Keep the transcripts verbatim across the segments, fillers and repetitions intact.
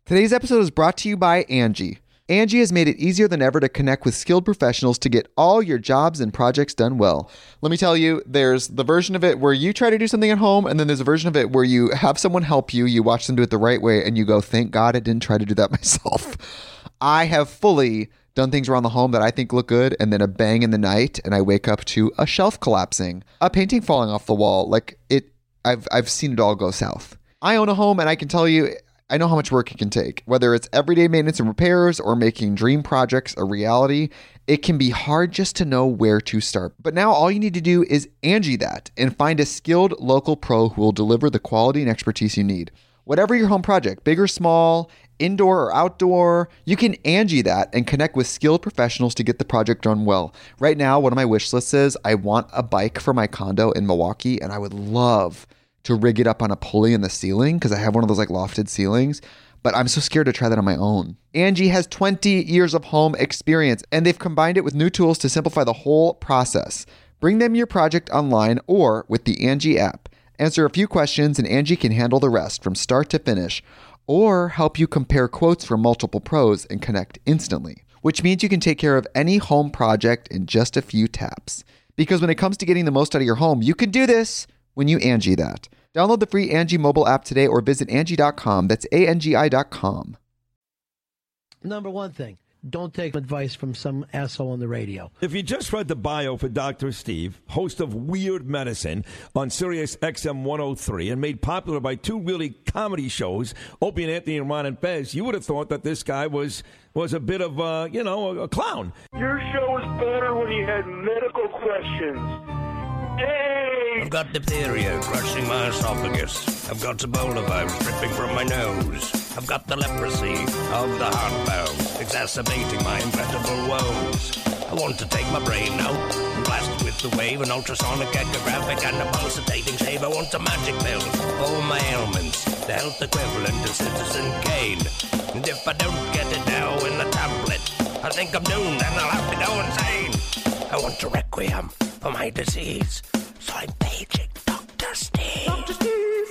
Today's episode is brought to you by Angie. Angie has made it easier than ever to connect with skilled professionals to get all your jobs and projects done well. Let me tell you, there's the version of it where you try to do something at home, and then there's a version of it where you have someone help you, you watch them do it the right way, and you go, thank God I didn't try to do that myself. I have fully done things around the home that I think look good, and then a bang in the night, and I wake up to a shelf collapsing, a painting falling off the wall. Like, it, I've I've seen it all go south. I own a home, and I can tell you, I know how much work it can take. Whether it's everyday maintenance and repairs or making dream projects a reality, it can be hard just to know where to start. But now all you need to do is Angie that and find a skilled local pro who will deliver the quality and expertise you need. Whatever your home project, big or small, indoor or outdoor, you can Angie that and connect with skilled professionals to get the project done well. Right now, one of my wish lists is I want a bike for my condo in Milwaukee, and I would love to rig it up on a pulley in the ceiling because I have one of those like lofted ceilings, but I'm so scared to try that on my own. Angie has twenty years of home experience, and they've combined it with new tools to simplify the whole process. Bring them your project online or with the Angie app. Answer a few questions and Angie can handle the rest from start to finish, or help you compare quotes from multiple pros and connect instantly, which means you can take care of any home project in just a few taps. Because when it comes to getting the most out of your home, you can do this when you Angie that. Download the free Angie mobile app today or visit Angie dot com. That's A N G I dot com. Number one thing, don't take advice from some asshole on the radio. If you just read the bio for Doctor Steve, host of Weird Medicine on Sirius X M one oh three and made popular by two really comedy shows, Opie and Anthony and Ron and Fez, you would have thought that this guy was was a bit of, uh, you know, a, a clown. Your show was better when you had medical questions. Hey! I've got diphtheria crushing my esophagus. I've got Ebola virus dripping from my nose. I've got the leprosy of the heart valve, exacerbating my incredible woes. I want to take my brain out and blast it with the wave, an ultrasonic echographic and a pulsating shave. I want a magic pill for my ailments, the health equivalent of Citizen Kane. And if I don't get it now in the tablet, I think I'm doomed and I'll have to go insane. I want a requiem for my disease, so I'm paging Doctor Steve. Doctor Steve.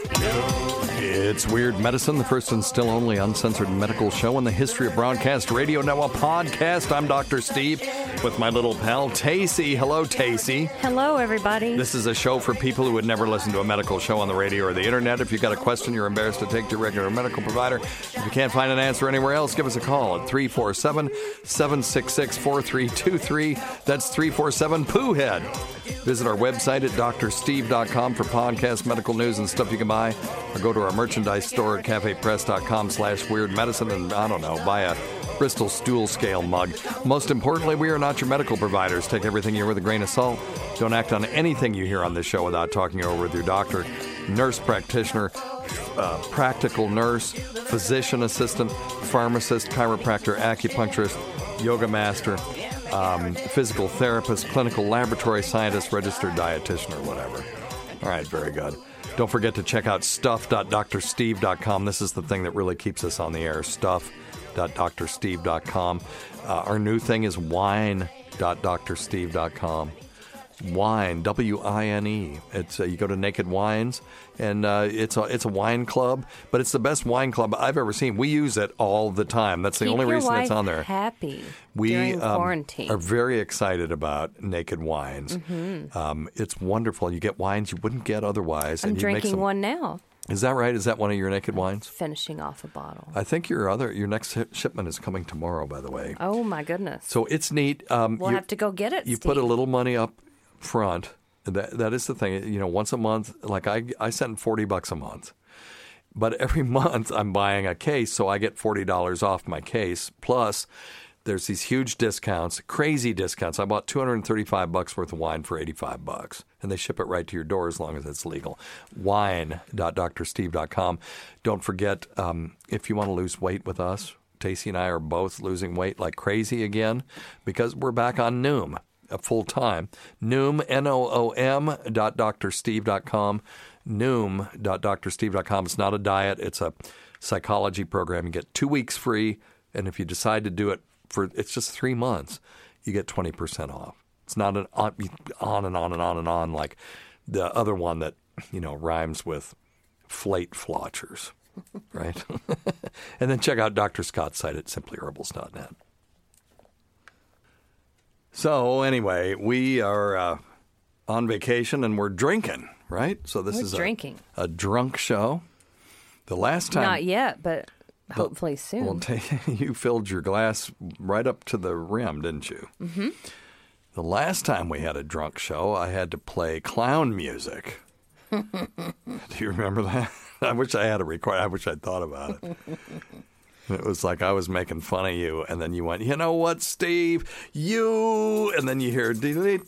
It's Weird Medicine, the first and still only uncensored medical show in the history of broadcast radio, now a podcast. I'm Doctor Steve with my little pal, Tacy. Hello, Tacy. Hello, everybody. This is a show for people who would never listen to a medical show on the radio or the internet. If you've got a question you're embarrassed to take to your regular medical provider, if you can't find an answer anywhere else, give us a call at three four seven, seven six six, four three two three. That's three four seven, P O O Head. Visit our website at D R steve dot com for podcasts, medical news, and stuff you can buy. Or go to our merchandise store at cafe press dot com slash weird medicine and, I don't know, buy a Bristol stool scale mug. Most importantly, we are not your medical providers. Take everything here with a grain of salt. Don't act on anything you hear on this show without talking it over with your doctor, nurse practitioner, uh, practical nurse, physician assistant, pharmacist, chiropractor, acupuncturist, yoga master, um, physical therapist, clinical laboratory scientist, registered dietitian, or whatever. All right, very good. Don't forget to check out stuff dot D R steve dot com. This is the thing that really keeps us on the air, stuff dot D R steve dot com. Uh, our new thing is wine dot D R steve dot com. Wine, W I N E. It's uh, you go to Naked Wines, and uh, it's a it's a wine club, but it's the best wine club I've ever seen. We use it all the time. That's the Keep only your reason wife it's on there. Happy we during um, quarantine. are very excited about Naked Wines. Mm-hmm. Um, it's wonderful. You get wines you wouldn't get otherwise. I'm and you drinking make some, one now. Is that right? Is that one of your Naked Wines? Finishing off a bottle. I think your other your next shipment is coming tomorrow, by the way. Oh my goodness! So it's neat. Um, we'll you, have to go get it. You Steve. put a little money up front. That that is the thing. You know, once a month, like I I send forty bucks a month, but every month I'm buying a case, so I get forty dollars off my case. Plus, there's these huge discounts, crazy discounts. I bought two hundred and thirty-five bucks worth of wine for eighty-five bucks, and they ship it right to your door as long as it's legal. wine dot D R steve dot com. Don't forget, um, if you want to lose weight with us, Tacy and I are both losing weight like crazy again because we're back on Noom. Uh, full time. Noom, N O O M dot D R steve dot com. Noom dot D R steve dot com. It's not a diet. It's a psychology program. You get two weeks free, and if you decide to do it for, it's just three months, you get twenty percent off. It's not an on, on and on and on and on like the other one that, you know, rhymes with flate flotchers. right? And then check out Doctor Scott's site at simply herbals dot net. So anyway, we are uh, on vacation and we're drinking, right? So this We're is a, drinking. a drunk show. The last time... Not yet, but hopefully soon. Well, t- you filled your glass right up to the rim, didn't you? Mm-hmm. The last time we had a drunk show, I had to play clown music. Do you remember that? I wish I had a record. I wish I'd thought about it. It was like I was making fun of you, and then you went, you know what, Steve? You, and then you hear, because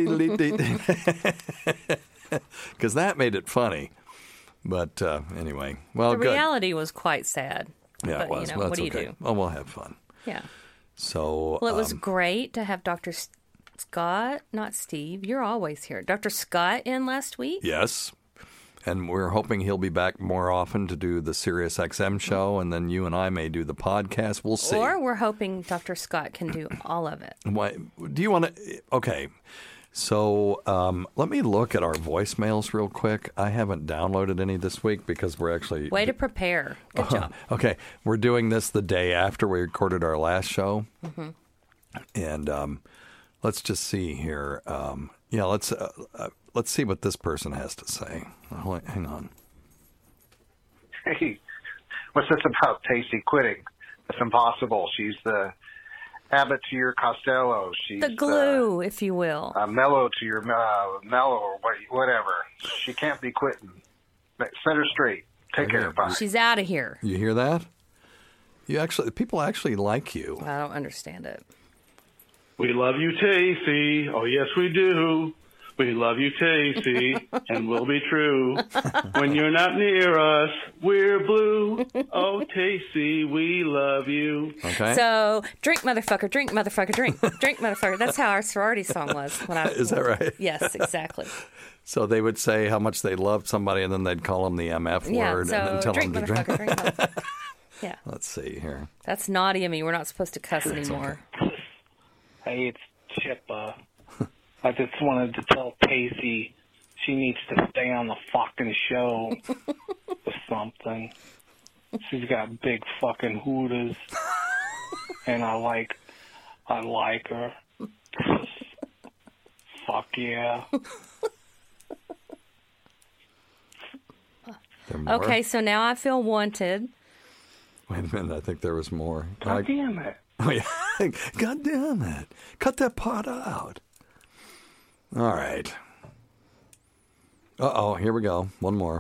that made it funny. But uh, anyway, well, the good. reality was quite sad. Yeah, but, it was. You know, well, what that's do you okay. do? Oh, we'll have fun. Yeah. So, Well, it was um, great to have Doctor S- Scott, not Steve. You're always here. Doctor Scott in last week. yes. And we're hoping he'll be back more often to do the Sirius X M show, and then you and I may do the podcast. We'll see. Or we're hoping Doctor Scott can do all of it. Why, do you want to? Okay. So um, let me look at our voicemails real quick. I haven't downloaded any this week because we're actually... Way to prepare. Good job. Okay. We're doing this the day after we recorded our last show. Mm-hmm. And um, let's just see here. Um, yeah, let's uh, uh, let's see what this person has to say. Oh, hang on. Hey, what's this about Tacey quitting? It's impossible. She's the Abbott to your Costello. She's The glue, if you will. uh, uh, Mellow to your uh, Mellow or what- whatever. She can't be quitting. Set her straight. Take care. Bye. She's out of here. You hear that? You actually, people actually like you. I don't understand it. We love you, Tacey. Oh, yes, we do. We love you, Tacey, and we'll be true. When you're not near us, we're blue. Oh, Tacey, we love you. Okay. So, drink, motherfucker, drink, motherfucker, drink. Drink, motherfucker. That's how our sorority song was. When I, Is that right? Yes, exactly. So they would say how much they loved somebody, and then they'd call them the M F Yeah, word, so and then tell drink, them to drink. motherfucker, drink, motherfucker. Yeah. Let's see here. That's naughty of me. We're not supposed to cuss anymore. Hey, it's Chip. Uh, I just wanted to tell Pacey she needs to stay on the fucking show or something. She's got big fucking hooters, and I like, I like her. Fuck yeah. Okay, so now I feel wanted. Wait a minute. I think there was more. God I- damn it. Oh, yeah. God damn it. Cut that part out. All right. Uh-oh. Here we go. One more.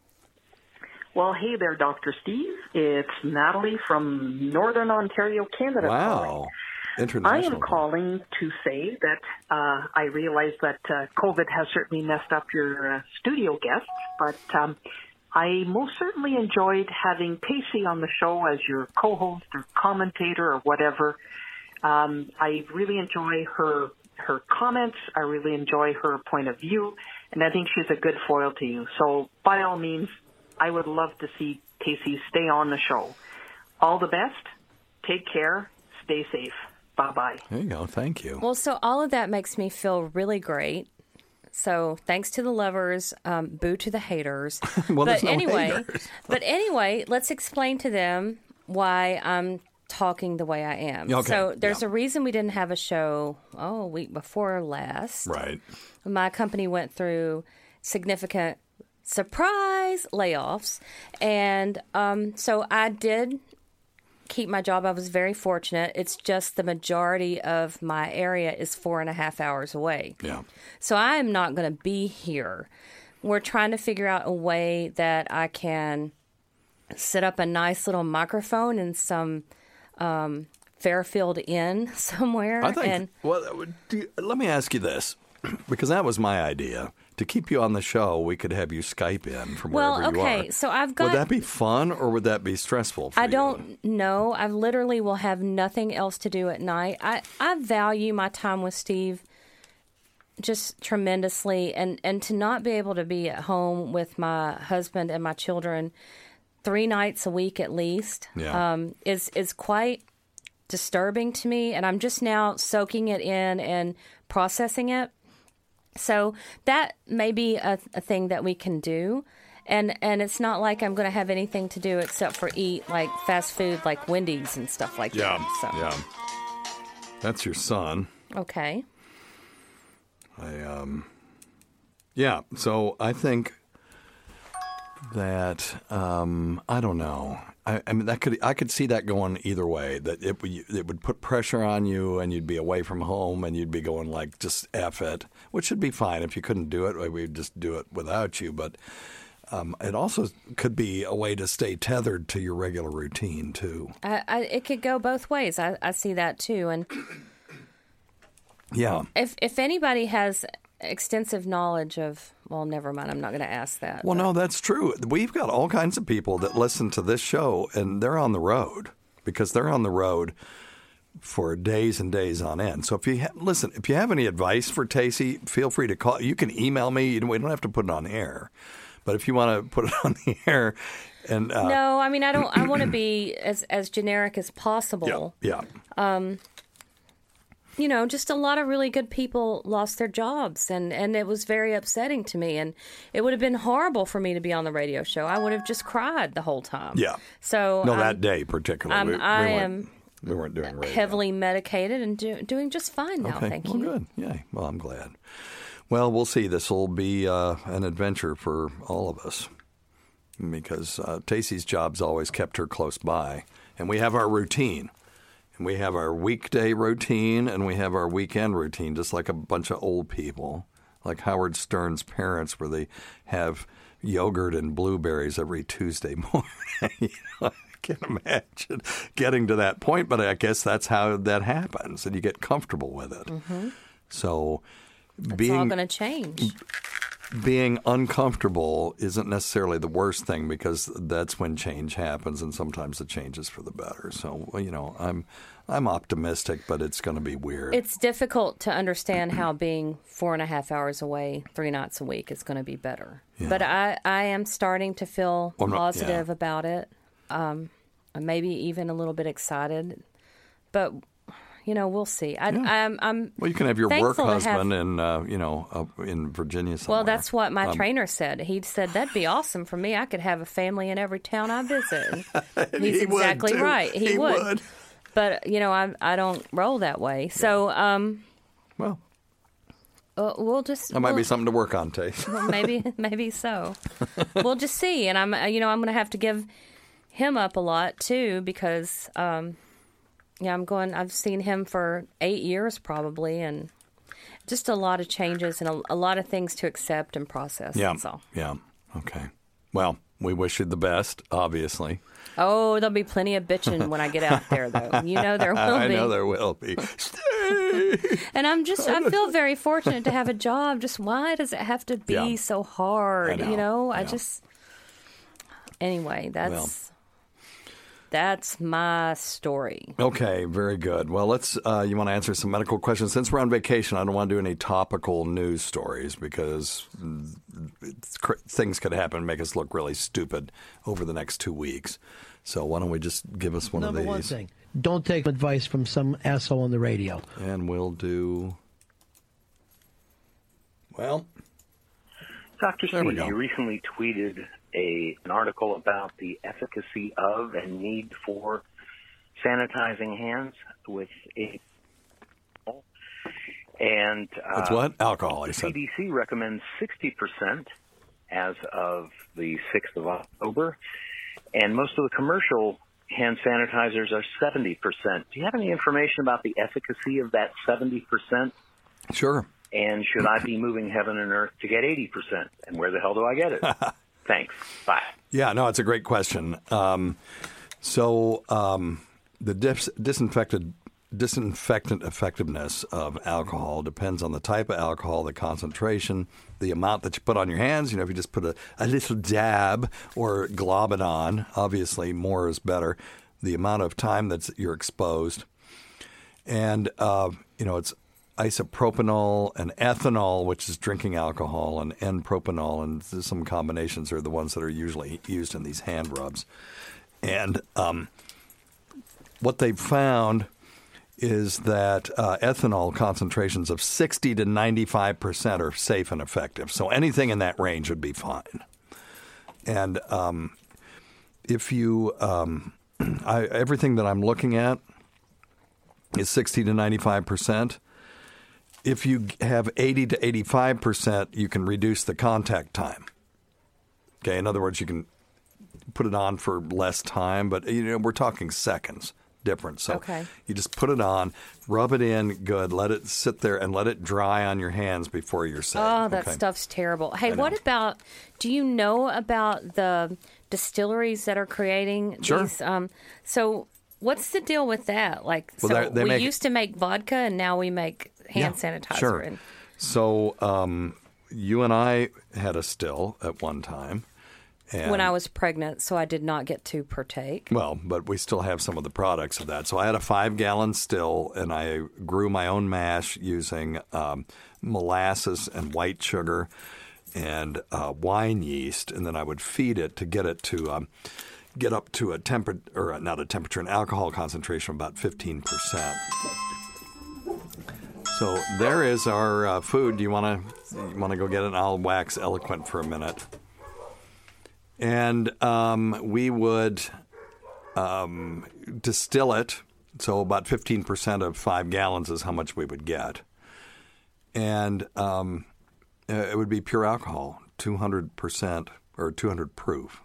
Well, hey there, Doctor Steve. It's Natalie from Northern Ontario, Canada. calling. Wow. I International. am calling to say that uh, I realize that uh, COVID has certainly messed up your uh, studio guests, but um, I most certainly enjoyed having Pacey on the show as your co-host or commentator or whatever. Um, I really enjoy her her comments. I really enjoy her point of view, and I think she's a good foil to you. So by all means, I would love to see Pacey stay on the show. All the best. Take care. Stay safe. Bye-bye. There you go. Thank you. Well, so all of that makes me feel really great. So thanks to the lovers, um, boo to the haters. Well, but there's no anyway, haters. but anyway, let's explain to them why I'm talking the way I am. Okay, So there's yeah. a reason we didn't have a show, oh, a week before last. Right. My company went through significant surprise layoffs. And um, so I did keep my job. I was very fortunate. It's just the majority of my area is four and a half hours away. Yeah. So I am not going to be here. We're trying to figure out a way that I can set up a nice little microphone in some um, Fairfield Inn somewhere. I think, and well, do you- let me ask you this, because that was my idea. To keep you on the show, we could have you Skype in from Well, wherever you are. okay, so I've got- Would that be fun, or would that be stressful for I you? don't know. I literally will have nothing else to do at night. I, I value my time with Steve just tremendously, and, and to not be able to be at home with my husband and my children three nights a week at least Yeah. um, is is quite disturbing to me, and I'm just now soaking it in and processing it. So that may be a, a thing that we can do. And and it's not like I'm going to have anything to do except for eat like fast food like Wendy's and stuff like Yeah, that. So. yeah. That's your son. Okay. I um, yeah. So I think that um, I don't know. I, I mean, that could I could see that going either way. That it would it would put pressure on you, and you'd be away from home, and you'd be going like just F it, which would be fine if you couldn't do it. We'd just do it without you. But um, it also could be a way to stay tethered to your regular routine too. I, I, it could go both ways. I, I see that too. And yeah, if if anybody has extensive knowledge of, well, never mind. I'm not going to ask that. Well, but. no, that's true. We've got all kinds of people that listen to this show, and they're on the road because they're on the road for days and days on end. So if you ha- listen, if you have any advice for Tacey, feel free to call. You can email me. We don't have to put it on air, but if you want to put it on the air, and uh, no, I mean, I don't. I want to be as as generic as possible. Yeah. yeah. Um. You know, just a lot of really good people lost their jobs, and, and it was very upsetting to me. And it would have been horrible for me to be on the radio show. I would have just cried the whole time. Yeah. So no, um, that day particularly, um, we, we I weren't, am we weren't doing radio. heavily medicated and do, doing just fine now. Okay. Thank well, you. Good. Yeah. Well, I'm glad. Well, we'll see. This will be uh, an adventure for all of us because uh, Tacey's job's always kept her close by, and we have our routine. And we have our weekday routine and we have our weekend routine, just like a bunch of old people, like Howard Stern's parents, where they have yogurt and blueberries every Tuesday morning. you know, I can't imagine getting to that point, but I guess that's how that happens, and you get comfortable with it. Mm-hmm. So It's being all going to change. Being uncomfortable isn't necessarily the worst thing because that's when change happens, and sometimes the change is for the better. So, you know, I'm I'm optimistic, but it's going to be weird. It's difficult to understand how being four and a half hours away three nights a week is going to be better. Yeah. But I, I am starting to feel Well, not- positive yeah. about it, um, maybe even a little bit excited. But you know, we'll see. I, I'm, I'm. Well, you can have your work thankful to have- husband in, uh, you know, up in Virginia somewhere. Well, that's what my Um, trainer said. He said that'd be awesome for me. I could have a family in every town I visit. And he's He would, exactly too. right. He, He would. would. But you know, I I don't roll that way. So, um, well, uh, we'll just. That might we'll, be something to work on, Tay. Well, maybe maybe so. We'll just see. And I'm you know I'm going to have to give him up a lot too because um, yeah I'm going. I've seen him for eight years probably, and just a lot of changes and a, a lot of things to accept and process. Yeah. That's all. Yeah. Okay. Well, we wish you the best, obviously. Oh, there'll be plenty of bitching when I get out there, though. You know there will I be. know there will be. And I'm just, I feel very fortunate to have a job. Just why does it have to be Yeah. so hard? I know. You know, I Yeah. just, anyway, that's, Well. that's my story. Okay, very good. Well, let's. Uh, you want to answer some medical questions? Since we're on vacation, I don't want to do any topical news stories because it's, cr- things could happen and make us look really stupid over the next two weeks. So why don't we just give us one Number of these? one thing, don't take advice from some asshole on the radio. And we'll do. Well, Doctor There we Steve, go. you recently tweeted a, an article about the efficacy of and need for sanitizing hands with a and uh, It's what? Alcohol, he The said. C D C recommends sixty percent as of the sixth of October, and most of the commercial hand sanitizers are seventy percent. Do you have any information about the efficacy of that seventy percent? Sure. And should I be moving heaven and earth to get eighty percent? And where the hell do I get it? Thanks. Bye. Yeah, no, it's a great question. Um, so um, the dis- disinfected disinfectant effectiveness of alcohol depends on the type of alcohol, the concentration, the amount that you put on your hands. You know, if you just put a, a little dab or glob it on, obviously more is better. The amount of time that you're exposed. And, uh, you know, it's isopropanol and ethanol, which is drinking alcohol, and N-propanol, and some combinations are the ones that are usually used in these hand rubs. And um, what they've found is that uh, ethanol concentrations of sixty to ninety-five percent are safe and effective. So anything in that range would be fine. And um, if you, um, I, everything that I'm looking at is sixty to ninety-five percent. If you have eighty to eighty-five percent, you can reduce the contact time. Okay, in other words, you can put it on for less time, but you know we're talking seconds difference. So okay. you just put it on, rub it in good, let it sit there, and let it dry on your hands before you're set. Oh, that okay? stuff's terrible. Hey, what about, do you know about the distilleries that are creating Sure. these? Um, so what's the deal with that? Like, Well, so they're- they we make- used to make vodka, and now we make hand Yeah, sanitizer. Sure. And So um, you and I had a still at one time. And, when I was pregnant, so I did not get to partake. Well, but we still have some of the products of that. So I had a five-gallon still, and I grew my own mash using um, molasses and white sugar and uh, wine yeast, and then I would feed it to get it to um, get up to a temperature, or not a temperature, an alcohol concentration of about fifteen percent. So there is our uh, food. Do you want to you want to go get it? I'll wax eloquent for a minute. And um, we would um, distill it. So about fifteen percent of five gallons is how much we would get. And um, it would be pure alcohol, two hundred percent or two hundred proof.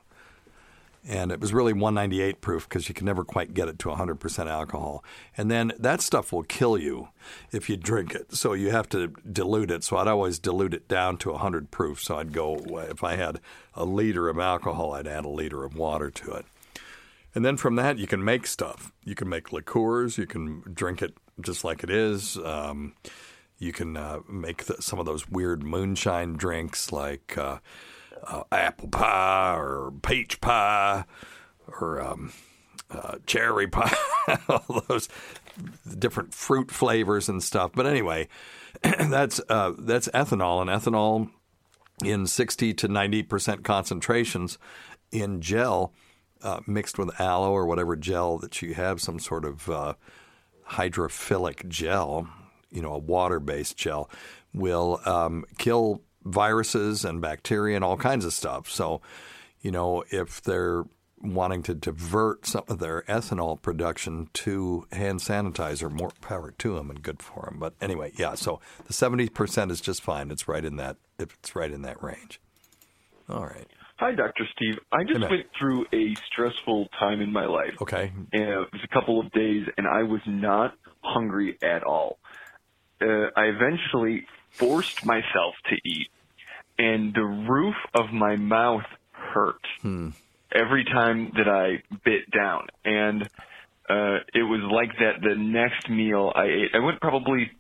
And it was really one ninety-eight proof because you can never quite get it to one hundred percent alcohol. And then that stuff will kill you if you drink it. So you have to dilute it. So I'd always dilute it down to one hundred proof. So I'd go, if I had a liter of alcohol, I'd add a liter of water to it. And then from that, you can make stuff. You can make liqueurs. You can drink it just like it is. Um, you can uh, make the, some of those weird moonshine drinks like uh, uh, apple pie or peach pie or um, uh, cherry pie, all those different fruit flavors and stuff. But anyway, that's uh, that's ethanol, and ethanol in sixty to ninety percent concentrations in gel uh, mixed with aloe or whatever gel that you have, some sort of uh, hydrophilic gel, you know, a water-based gel, will um, kill viruses and bacteria and all kinds of stuff. So, you know, if they're wanting to divert some of their ethanol production to hand sanitizer, more power to them and good for them. But anyway, yeah, so the seventy percent is just fine. It's right in that, it's right in that range. All right. Hi, Doctor Steve. I just Hey, went through a stressful time in my life. Okay. And it was a couple of days, and I was not hungry at all. Uh, I eventually forced myself to eat, and the roof of my mouth hurt Hmm. every time that I bit down. And uh, it was like that the next meal I ate. I went probably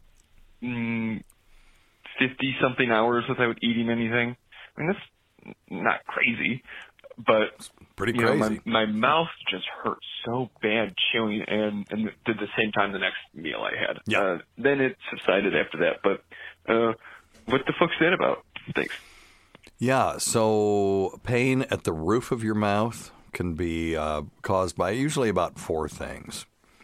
mm, fifty-something hours without eating anything. I mean, that's not crazy, but pretty you know, crazy. my, my mouth just hurt so bad chewing, and, and did the same time the next meal I had. Yeah. Uh, then it subsided after that, but uh, what the fuck's that about? Thanks. Yeah, so pain at the roof of your mouth can be uh, caused by usually about four things.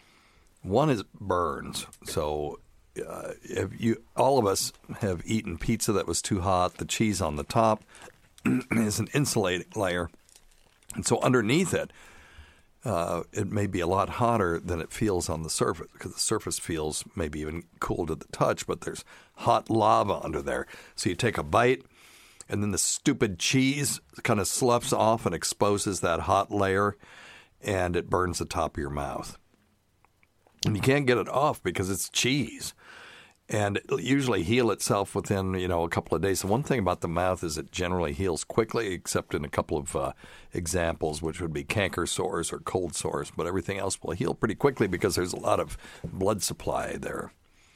One is burns. So uh, if you, all of us have eaten pizza that was too hot. The cheese on the top is an insulating layer. And so underneath it, uh, it may be a lot hotter than it feels on the surface, because the surface feels maybe even cool to the touch, but there's hot lava under there. So you take a bite, and then the stupid cheese kind of sloughs off and exposes that hot layer, and it burns the top of your mouth. And you can't get it off because it's cheese. And it'll usually heal itself within, you know, a couple of days. The one thing about the mouth is it generally heals quickly, except in a couple of uh, examples, which would be canker sores or cold sores. But everything else will heal pretty quickly because there's a lot of blood supply there.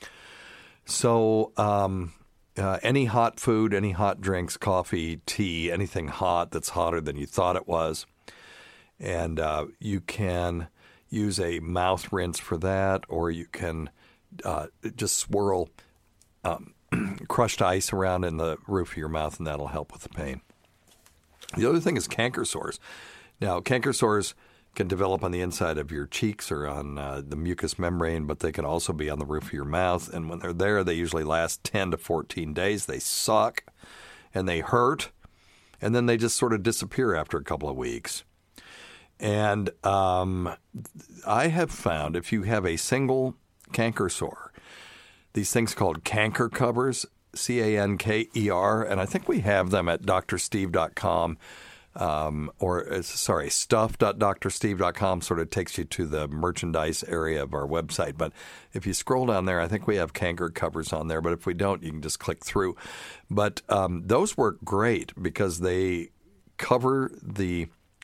So um, uh, any hot food, any hot drinks, coffee, tea, anything hot that's hotter than you thought it was. And uh, you can use a mouth rinse for that, or you can uh, just swirl um, crushed ice around in the roof of your mouth, and that'll help with the pain. The other thing is canker sores. Now, canker sores can develop on the inside of your cheeks or on uh, the mucous membrane, but they can also be on the roof of your mouth. And when they're there, they usually last ten to fourteen days. They suck, and they hurt, and then they just sort of disappear after a couple of weeks. And um, I have found if you have a single canker sore, these things called canker covers, C A N K E R, and I think we have them at D R steve dot com. Um, or, uh, sorry, stuff dot D R steve dot com sort of takes you to the merchandise area of our website. But if you scroll down there, I think we have canker covers on there. But if we don't, you can just click through. But um, those work great because they cover the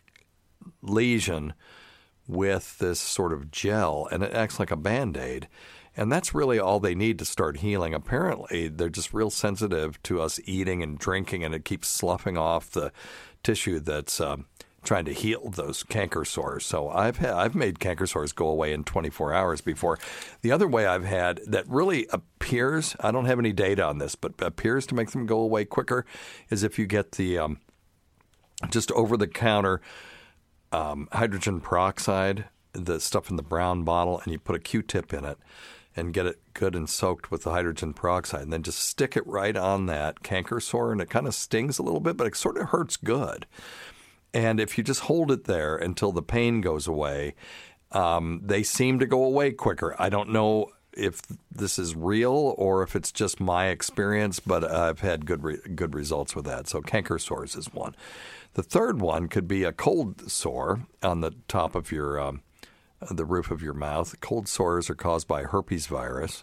lesion with this sort of gel, and it acts like a Band-Aid. And that's really all they need to start healing. Apparently, they're just real sensitive to us eating and drinking, and it keeps sloughing off the tissue that's um, trying to heal those canker sores. So I've had, I've made canker sores go away in twenty-four hours before. The other way I've had that really appears, I don't have any data on this, but appears to make them go away quicker, is if you get the um, just over-the-counter um, hydrogen peroxide, the stuff in the brown bottle, and you put a Q-tip in it and get it good and soaked with the hydrogen peroxide, and then just stick it right on that canker sore, and it kind of stings a little bit, but it sort of hurts good. And if you just hold it there until the pain goes away, um, they seem to go away quicker. I don't know if this is real or if it's just my experience, but I've had good re- good results with that. So canker sores is one. The third one could be a cold sore on the top of your um, the roof of your mouth. Cold sores are caused by herpes virus,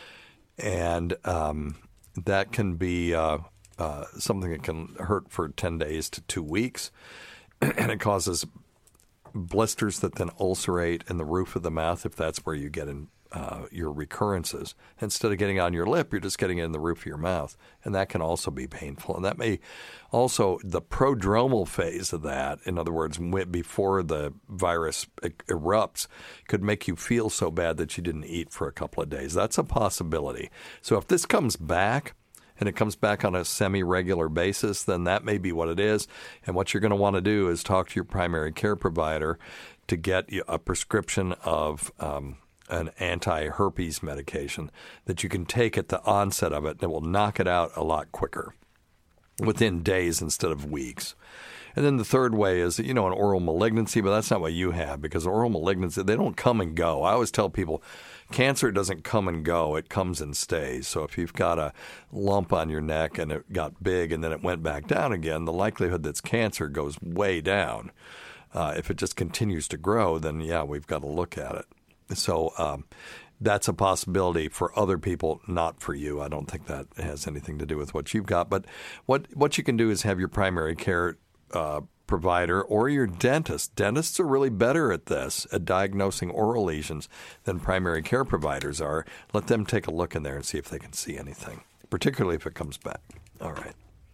and um, that can be uh, uh, something that can hurt for ten days to two weeks, and it causes blisters that then ulcerate in the roof of the mouth if that's where you get in uh, your recurrences. Instead of getting on your lip, you're just getting it in the roof of your mouth, and that can also be painful. And that may also, the prodromal phase of that, in other words, before the virus erupts, could make you feel so bad that you didn't eat for a couple of days. That's a possibility. So if this comes back, and it comes back on a semi-regular basis, then that may be what it is. And what you're going to want to do is talk to your primary care provider to get a prescription of um, an anti-herpes medication that you can take at the onset of it, and it will knock it out a lot quicker, within days instead of weeks. And then the third way is, you know, an oral malignancy, but that's not what you have, because oral malignancy, they don't come and go. I always tell people, cancer doesn't come and go. It comes and stays. So if you've got a lump on your neck and it got big and then it went back down again, the likelihood that it's cancer goes way down. Uh, if it just continues to grow, then, yeah, we've got to look at it. So um, that's a possibility for other people, not for you. I don't think that has anything to do with what you've got. But what, what you can do is have your primary care uh, provider or your dentist. Dentists are really better at this, at diagnosing oral lesions, than primary care providers are. Let them take a look in there and see if they can see anything, particularly if it comes back. All right.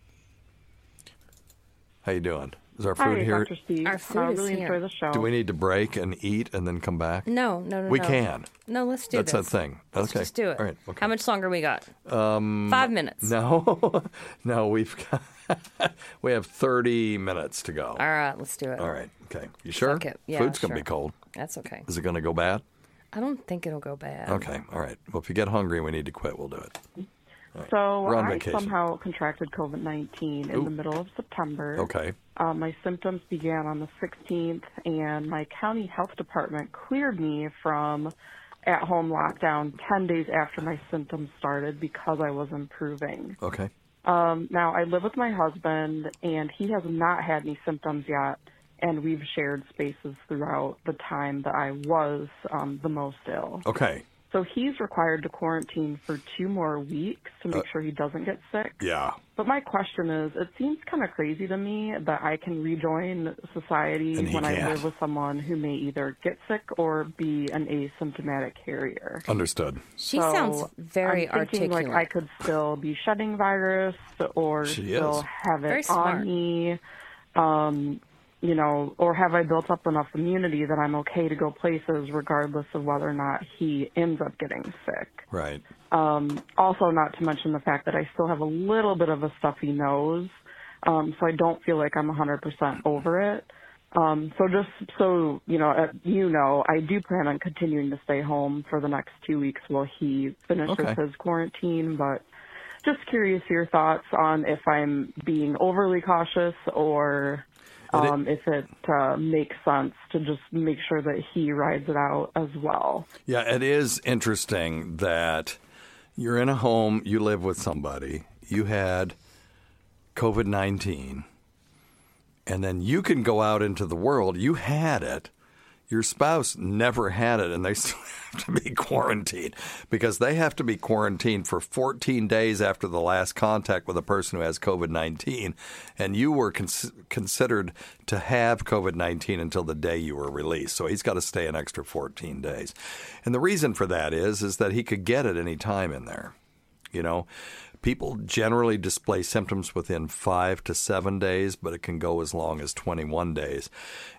How you doing? Is our food Hi, here? Doctor Steve. Our food I is really here. enjoy the show. Do we need to break and eat and then come back? No, no, no, We no. can. No, let's do That's this. that thing. Let's Okay. just do it. All right. Okay. How much longer we got? Um, Five minutes. No, no, we've got we have thirty minutes to go. All right, let's do it. All right. Okay. You sure? Fuck it. Yeah, Food's gonna sure. be cold. That's okay. Is it gonna go bad? I don't think it'll go bad. Okay. All right. Well, if you get hungry and we need to quit, we'll do it. All right. So We're on I vacation. somehow contracted COVID nineteen in Ooh. the middle of September. Okay. Uh, my symptoms began on the sixteenth, and my county health department cleared me from at-home lockdown ten days after my symptoms started because I was improving. Okay. Um, now, I live with my husband, and he has not had any symptoms yet, and we've shared spaces throughout the time that I was um, the most ill. Okay. So he's required to quarantine for two more weeks to make Uh, sure he doesn't get sick. Yeah. But my question is, it seems kind of crazy to me that I can rejoin society And he when I can't. live with someone who may either get sick or be an asymptomatic carrier. Understood. She So sounds very I'm thinking articulate. like I could still be shedding virus or She still is. have Very it smart. on me. Um, you know, or have I built up enough immunity that I'm okay to go places regardless of whether or not he ends up getting sick? Right. Um, also, not to mention the fact that I still have a little bit of a stuffy nose, um, so I don't feel like I'm one hundred percent over it. Um, so just so you know, uh, you know, I do plan on continuing to stay home for the next two weeks while he finishes Okay. his quarantine, but just curious your thoughts on if I'm being overly cautious or um, if it uh, makes sense to just make sure that he rides it out as well. Yeah, it is interesting that you're in a home, you live with somebody, you had COVID nineteen, and then you can go out into the world, you had it. Your spouse never had it, and they still have to be quarantined because they have to be quarantined for fourteen days after the last contact with a person who has COVID nineteen, and you were cons- considered to have COVID nineteen until the day you were released. So he's got to stay an extra fourteen days. And the reason for that is, is that he could get it any time in there. You know, people generally display symptoms within five to seven days, but it can go as long as twenty-one days.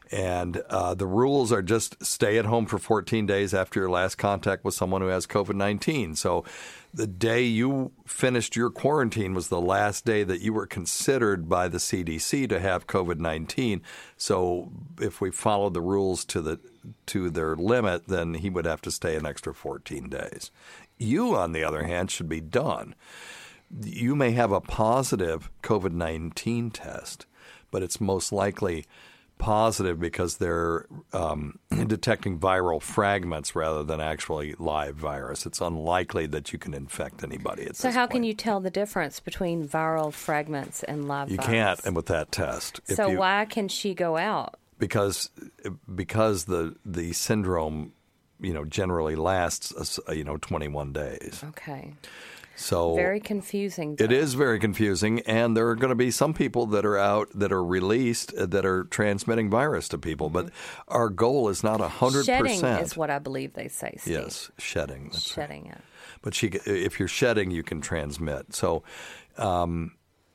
And uh, the rules are just stay at home for fourteen days after your last contact with someone who has COVID nineteen. So the day you finished your quarantine was the last day that you were considered by the C D C to have COVID nineteen. So if we followed the rules to the to their limit, then he would have to stay an extra fourteen days. You, on the other hand, should be done. You may have a positive COVID nineteen test, but it's most likely positive because they're um, detecting viral fragments rather than actually live virus. It's unlikely that you can infect anybody at So this how point. can you tell the difference between viral fragments and live You virus? can't, and with that test. If So you, why can she go out? Because because the the syndrome, you know, generally lasts uh, you know twenty-one days. Okay. So very confusing. Though. It is very confusing, and there are going to be some people that are out that are released uh, that are transmitting virus to people. But our goal is not a hundred percent. Shedding is what I believe they say. Steve. Yes, shedding. That's shedding right. it. But she, if you're shedding, you can transmit. So. Um,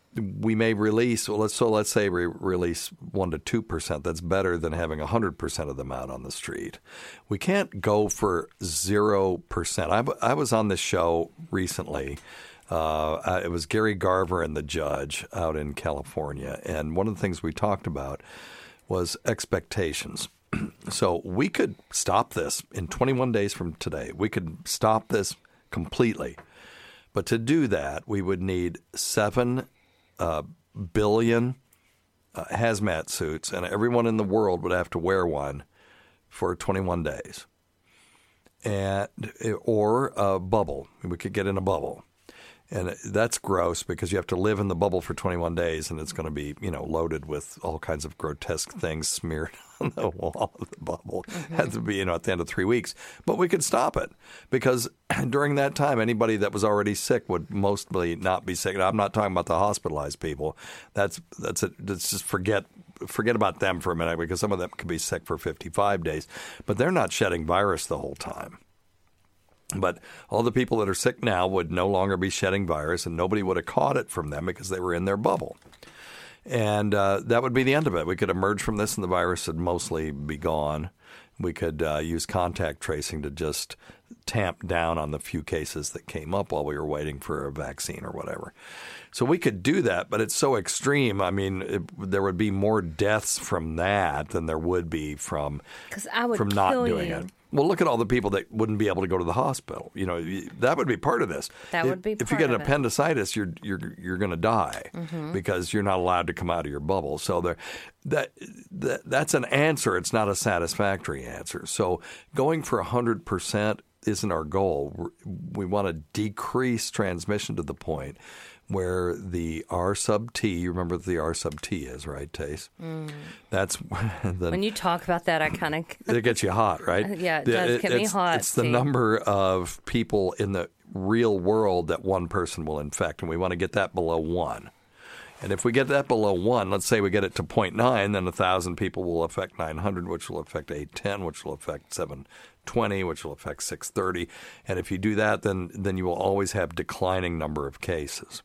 We may release, well, let's, so let's say we release one to two percent. That's better than having one hundred percent of them out on the street. We can't go for zero percent. I, I was on this show recently. Uh, it was Gary Garver and the judge out in California. And one of the things we talked about was expectations. So we could stop this in twenty-one days from today. We could stop this completely. But to do that, we would need seven Uh, billion uh, hazmat suits, and everyone in the world would have to wear one for twenty-one days, and or a bubble. We could get in a bubble, and that's gross because you have to live in the bubble for twenty-one days, and it's going to be you know loaded with all kinds of grotesque things smeared on the wall of the bubble. Mm-hmm. Had to be you know at the end of three weeks, but we could stop it because during that time, anybody that was already sick would mostly not be sick. I'm not talking about the hospitalized people. That's that's it. Let's just forget forget about them for a minute because some of them could be sick for fifty-five days, but they're not shedding virus the whole time. But all the people that are sick now would no longer be shedding virus, and nobody would have caught it from them because they were in their bubble. And uh, that would be the end of it. We could emerge from this, and the virus would mostly be gone. We could uh, use contact tracing to just tamp down on the few cases that came up while we were waiting for a vaccine or whatever. So we could do that, but it's so extreme. I mean, it, there would be more deaths from that than there would be from I would from not kill doing you. it. Well, look at all the people that wouldn't be able to go to the hospital. You know, that would be part of this. That if, would be if part you get an of it. appendicitis, you're you're you're going to die Mhm. because you're not allowed to come out of your bubble. So there, that, that that's an answer. It's not a satisfactory answer. So going for a hundred percent isn't our goal. We're, we want to decrease transmission to the point where the R sub T, you remember what the R sub T is, right, Tace? Mm. That's the, When you talk about that, I kind of it gets you hot, right? Yeah, it does get me it's, hot, It's the Steve. number of people in the real world that one person will infect, and we want to get that below one. And if we get that below one, let's say we get it to zero point nine, then one thousand people will affect nine hundred, which will affect eight ten, which will affect seven twenty, which will affect six thirty. And if you do that, then then you will always have declining number of cases.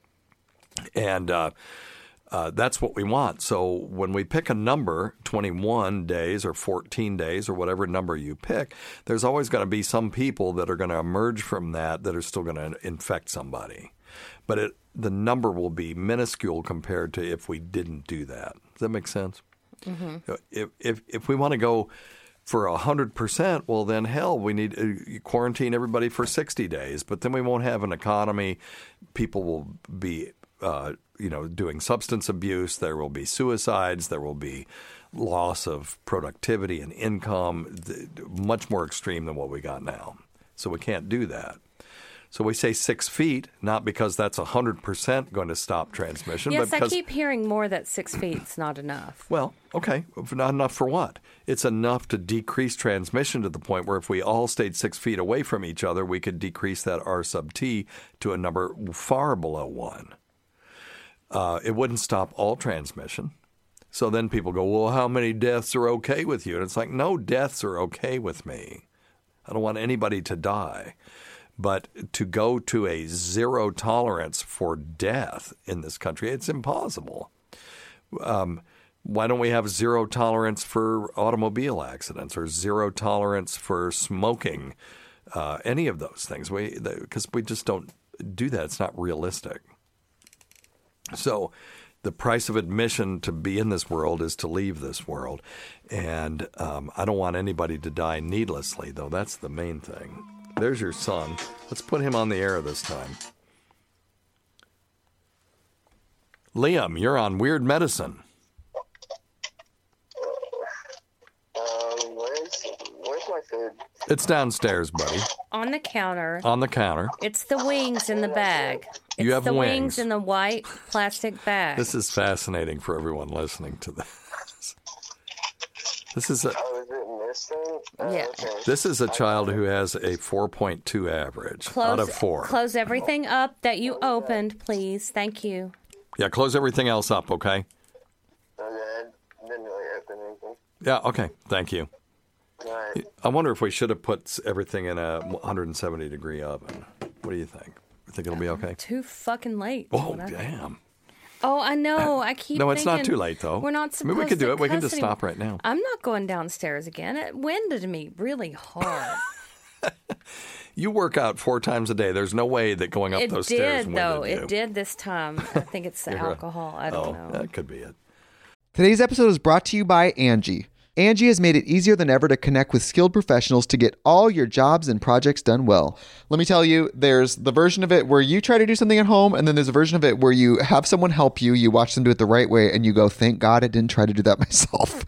And uh, uh, that's what we want. So when we pick a number, twenty-one days or fourteen days or whatever number you pick, there's always going to be some people that are going to emerge from that that are still going to infect somebody. But it, the number will be minuscule compared to if we didn't do that. Does that make sense? Mm-hmm. If, if, if we want to go for one hundred percent, well, then hell, we need to quarantine everybody for sixty days. But then we won't have an economy. People will be, uh, you know, doing substance abuse. There will be suicides. There will be loss of productivity and income, much more extreme than what we got now. So we can't do that. So we say six feet, not because that's one hundred percent going to stop transmission. Yes, but because, I keep hearing more that six feet's not enough. Well, okay. Not enough for what? It's enough to decrease transmission to the point where if we all stayed six feet away from each other, we could decrease that R sub T to a number far below one. Uh, it wouldn't stop all transmission. So then people go, well, how many deaths are okay with you? And it's like, no deaths are okay with me. I don't want anybody to die. But to go to a zero tolerance for death in this country, it's impossible. Um, why don't we have zero tolerance for automobile accidents or zero tolerance for smoking? Uh, any of those things, we because we just don't do that. It's not realistic. So the price of admission to be in this world is to leave this world. And um, I don't want anybody to die needlessly, though. That's the main thing. There's your son. Let's put him on the air this time. Liam, you're on Weird Medicine. Um, where's, where's my food? It's downstairs, buddy. On the counter. On the counter. It's the wings in the bag. It's You have the wings. wings in the white plastic bag. This is fascinating for everyone listening to this. This is a Oh, is it this thing? Oh, Yeah. okay. this is a child who has a four point two average Close, out of four. Close everything up that you opened, please. Thank you. Yeah, close everything else up, okay? Okay, I didn't really open anything. Yeah, okay. Thank you. All right. I wonder if we should have put everything in a one hundred seventy degree oven. What do you think? You think it'll be okay? Too fucking late. Oh, What I- damn. Oh, I know. I keep No, it's not thinking too late, though. We're not I mean, supposed we could do to it. We can cuss just anymore. stop right now. I'm not going downstairs again. It winded me really hard. You work out four times a day. There's no way that going up it those did, stairs though. winded you. It did this time. I think it's the You're a- alcohol. I don't oh, know. That could be it. Today's episode is brought to you by Angie. Angie has made it easier than ever to connect with skilled professionals to get all your jobs and projects done well. Let me tell you, there's the version of it where you try to do something at home, and then there's a version of it where you have someone help you, you watch them do it the right way, and you go, thank God I didn't try to do that myself.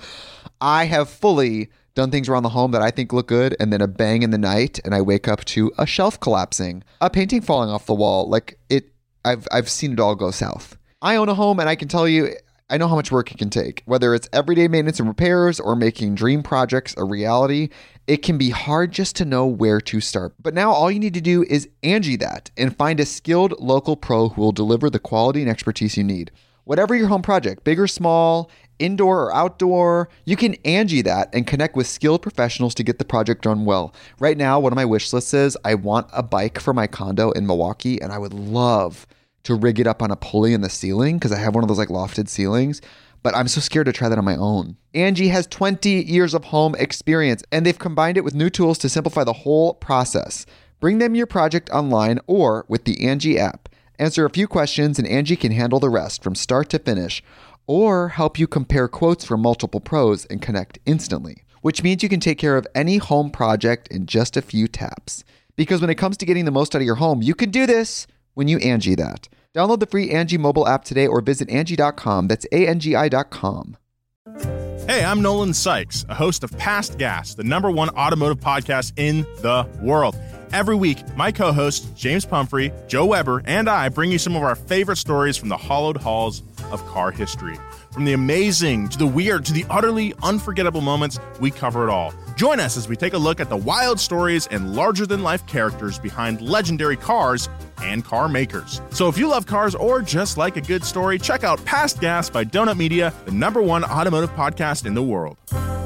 I have fully done things around the home that I think look good, and then a bang in the night, and I wake up to a shelf collapsing, a painting falling off the wall. Like, it, I've I've seen it all go south. I own a home, and I can tell you, I know how much work it can take. Whether it's everyday maintenance and repairs or making dream projects a reality, it can be hard just to know where to start. But now all you need to do is Angie that and find a skilled local pro who will deliver the quality and expertise you need. Whatever your home project, big or small, indoor or outdoor, you can Angie that and connect with skilled professionals to get the project done well. Right now, one of my wish lists is I want a bike for my condo in Milwaukee, and I would love to rig it up on a pulley in the ceiling because I have one of those like lofted ceilings, but I'm so scared to try that on my own. Angie has twenty years of home experience, and they've combined it with new tools to simplify the whole process. Bring them your project online or with the Angie app. Answer a few questions and Angie can handle the rest from start to finish, or help you compare quotes from multiple pros and connect instantly, which means you can take care of any home project in just a few taps. Because when it comes to getting the most out of your home, you can do this when you Angie that. Download the free Angie mobile app today or visit Angie dot com. That's A N G I dot com. Hey, I'm Nolan Sykes, a host of Past Gas, the number one automotive podcast in the world. Every week, my co-hosts, James Pumphrey, Joe Weber, and I bring you some of our favorite stories from the hollowed halls of car history. From the amazing to the weird to the utterly unforgettable moments, we cover it all. Join us as we take a look at the wild stories and larger-than-life characters behind legendary cars and car makers. So if you love cars or just like a good story, check out Past Gas by Donut Media, the number one automotive podcast in the world.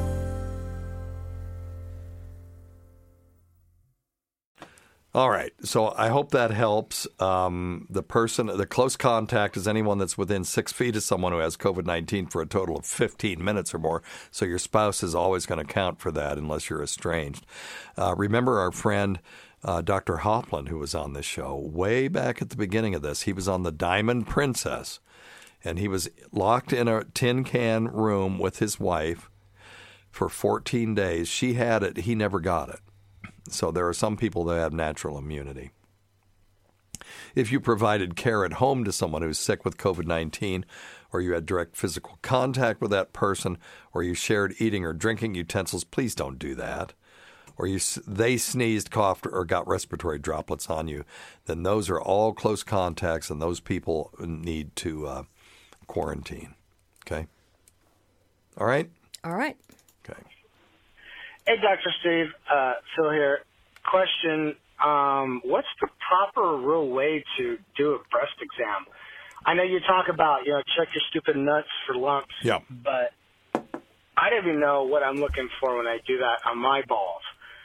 All right. So I hope that helps. Um, the person, the close contact is anyone that's within six feet of someone who has COVID nineteen for a total of fifteen minutes or more. So your spouse is always going to count for that unless you're estranged. Uh, remember our friend uh, Doctor Hoffman, who was on this show way back at the beginning of this. He was on the Diamond Princess, and he was locked in a tin can room with his wife for fourteen days. She had it. He never got it. So there are some people that have natural immunity. If you provided care at home to someone who's sick with COVID nineteen, or you had direct physical contact with that person, or you shared eating or drinking utensils, please don't do that. Or you, they sneezed, coughed, or got respiratory droplets on you, then those are all close contacts, and those people need to uh, quarantine. Okay? All right? All right. Okay. Hey, Doctor Steve. Uh, Phil here. Question, um, what's the proper real way to do a breast exam? I know you talk about, you know, check your stupid nuts for lumps. Yeah. But I don't even know what I'm looking for when I do that on my balls.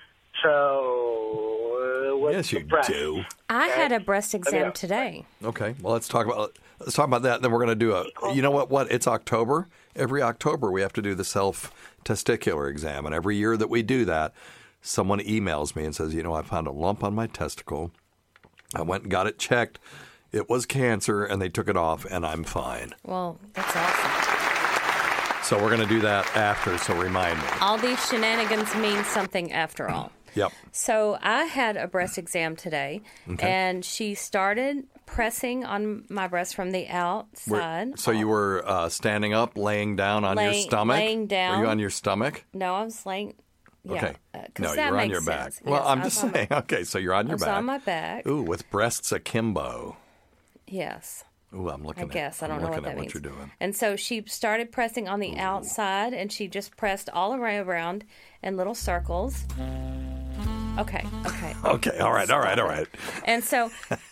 So, uh, what's yes, the you breast? do. I Okay. had a breast Let me exam know. today. Okay. Well, let's talk about let's talk about that. And then we're going to do a. You know what? What? It's October. Every October we have to do the self testicular exam, and every year that we do that, someone emails me and says, you know, I found a lump on my testicle. I went and got it checked. It was cancer, and they took it off, and I'm fine. Well, that's awesome. So we're going to do that after. So remind me. All these shenanigans mean something after all. Yep. So I had a breast exam today, Okay. and she started pressing on my breast from the Were- outside. so you were uh, standing up, laying down on your Laying- stomach. laying down. Were you on your stomach? No, I was laying. Yeah, Okay. uh, 'cause No, that you're on makes your back. sense. Well, Yes, I'm I just was on my- saying. Okay, so you're on I your was back. on my back. Ooh, with breasts akimbo. Yes. Ooh, I'm looking I at. guess I I'm don't know what looking that at what means. you're doing. And so she started pressing on the outside, and she just pressed all around in little circles. Okay, okay. Okay, all right, all right, all right. And so,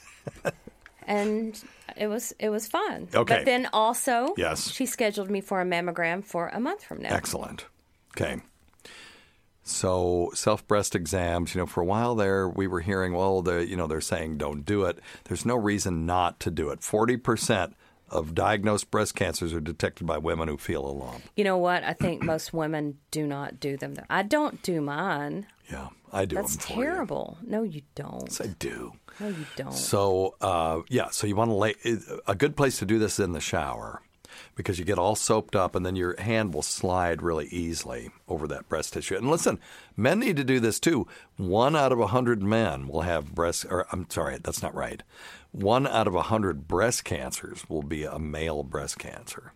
and it was it was fun. Okay. But then also, Yes. she scheduled me for a mammogram for a month from now. Excellent. Okay. So self breast exams, you know, for a while there, we were hearing, well, the you know, they're saying don't do it. There's no reason not to do it. Forty percent of diagnosed breast cancers are detected by women who feel a lump. You know what? I think most women do not do them. I don't do mine. Yeah, I do That's them for you. terrible. No, you don't. Yes, I do. No, you don't. So, uh, yeah, so you want to lay a good place to do this is in the shower because you get all soaped up and then your hand will slide really easily over that breast tissue. And listen, men need to do this too. One out of a hundred men will have breast, or I'm sorry, that's not right. One out of a hundred breast cancers will be a male breast cancer.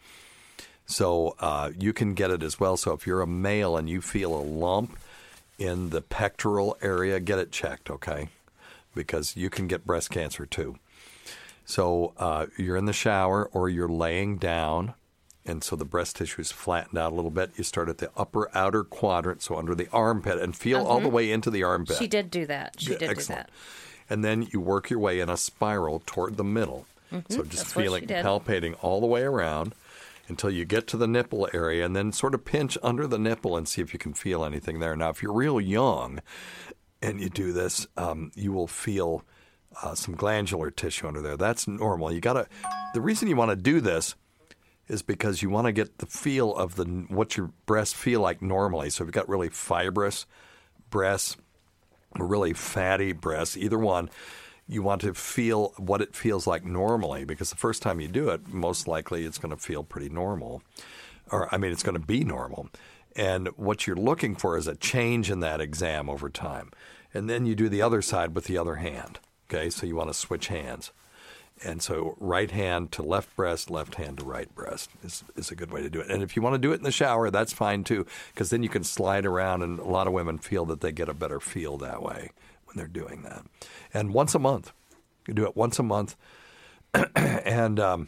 So uh, you can get it as well. So if you're a male and you feel a lump in the pectoral area, get it checked, okay? Because you can get breast cancer too. So uh, you're in the shower or you're laying down, and so the breast tissue is flattened out a little bit. You start at the upper outer quadrant, so under the armpit, and feel all Mhm. the way into the armpit. She did do that. She Yeah, did excellent. do And then you work your way in a spiral toward the middle. Mhm, So just that's what feeling, she did. palpating all the way around until you get to the nipple area, and then sort of pinch under the nipple and see if you can feel anything there. Now, if you're real young and you do this, um, you will feel uh, some glandular tissue under there. That's normal. You gotta. The reason you want to do this is because you want to get the feel of the what your breasts feel like normally. So if you've got really fibrous breasts or really fatty breasts, either one, you want to feel what it feels like normally, because the first time you do it, most likely it's going to feel pretty normal. Or, I mean, it's going to be normal. And what you're looking for is a change in that exam over time. And then you do the other side with the other hand. Okay, so you want to switch hands. And so right hand to left breast, left hand to right breast is, is a good way to do it. And if you want to do it in the shower, that's fine too, because then you can slide around, and a lot of women feel that they get a better feel that way when they're doing that. And once a month. You do it once a month. and um,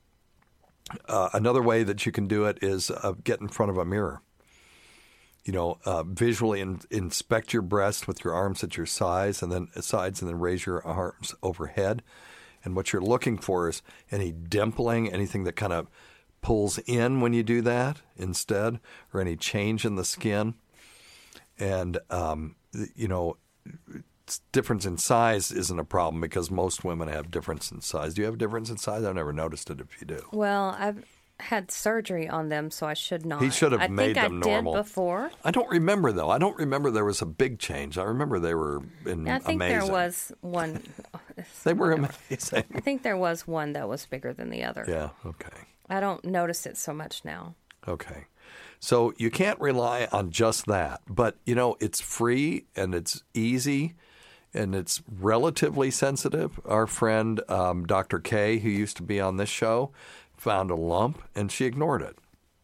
uh, another way that you can do it is uh, get in front of a mirror. You know, uh, visually in, inspect your breast with your arms at your sides, and then sides, and then raise your arms overhead. And what you're looking for is any dimpling, anything that kind of pulls in when you do that instead, or any change in the skin. And, um, you know, difference in size isn't a problem because most women have difference in size. Do you have a difference in size? I've never noticed it if you do. Well, I've had surgery on them, so I should not. He should have I made think them I normal. did before. I don't remember, though. I don't remember there was a big change. I remember they were in I think amazing. there was one. They were amazing. I think there was one that was bigger than the other. Yeah, okay. I don't notice it so much now. Okay. So you can't rely on just that. But, you know, it's free and it's easy and it's relatively sensitive. Our friend, um, Doctor K, who used to be on this show, found a lump and she ignored it.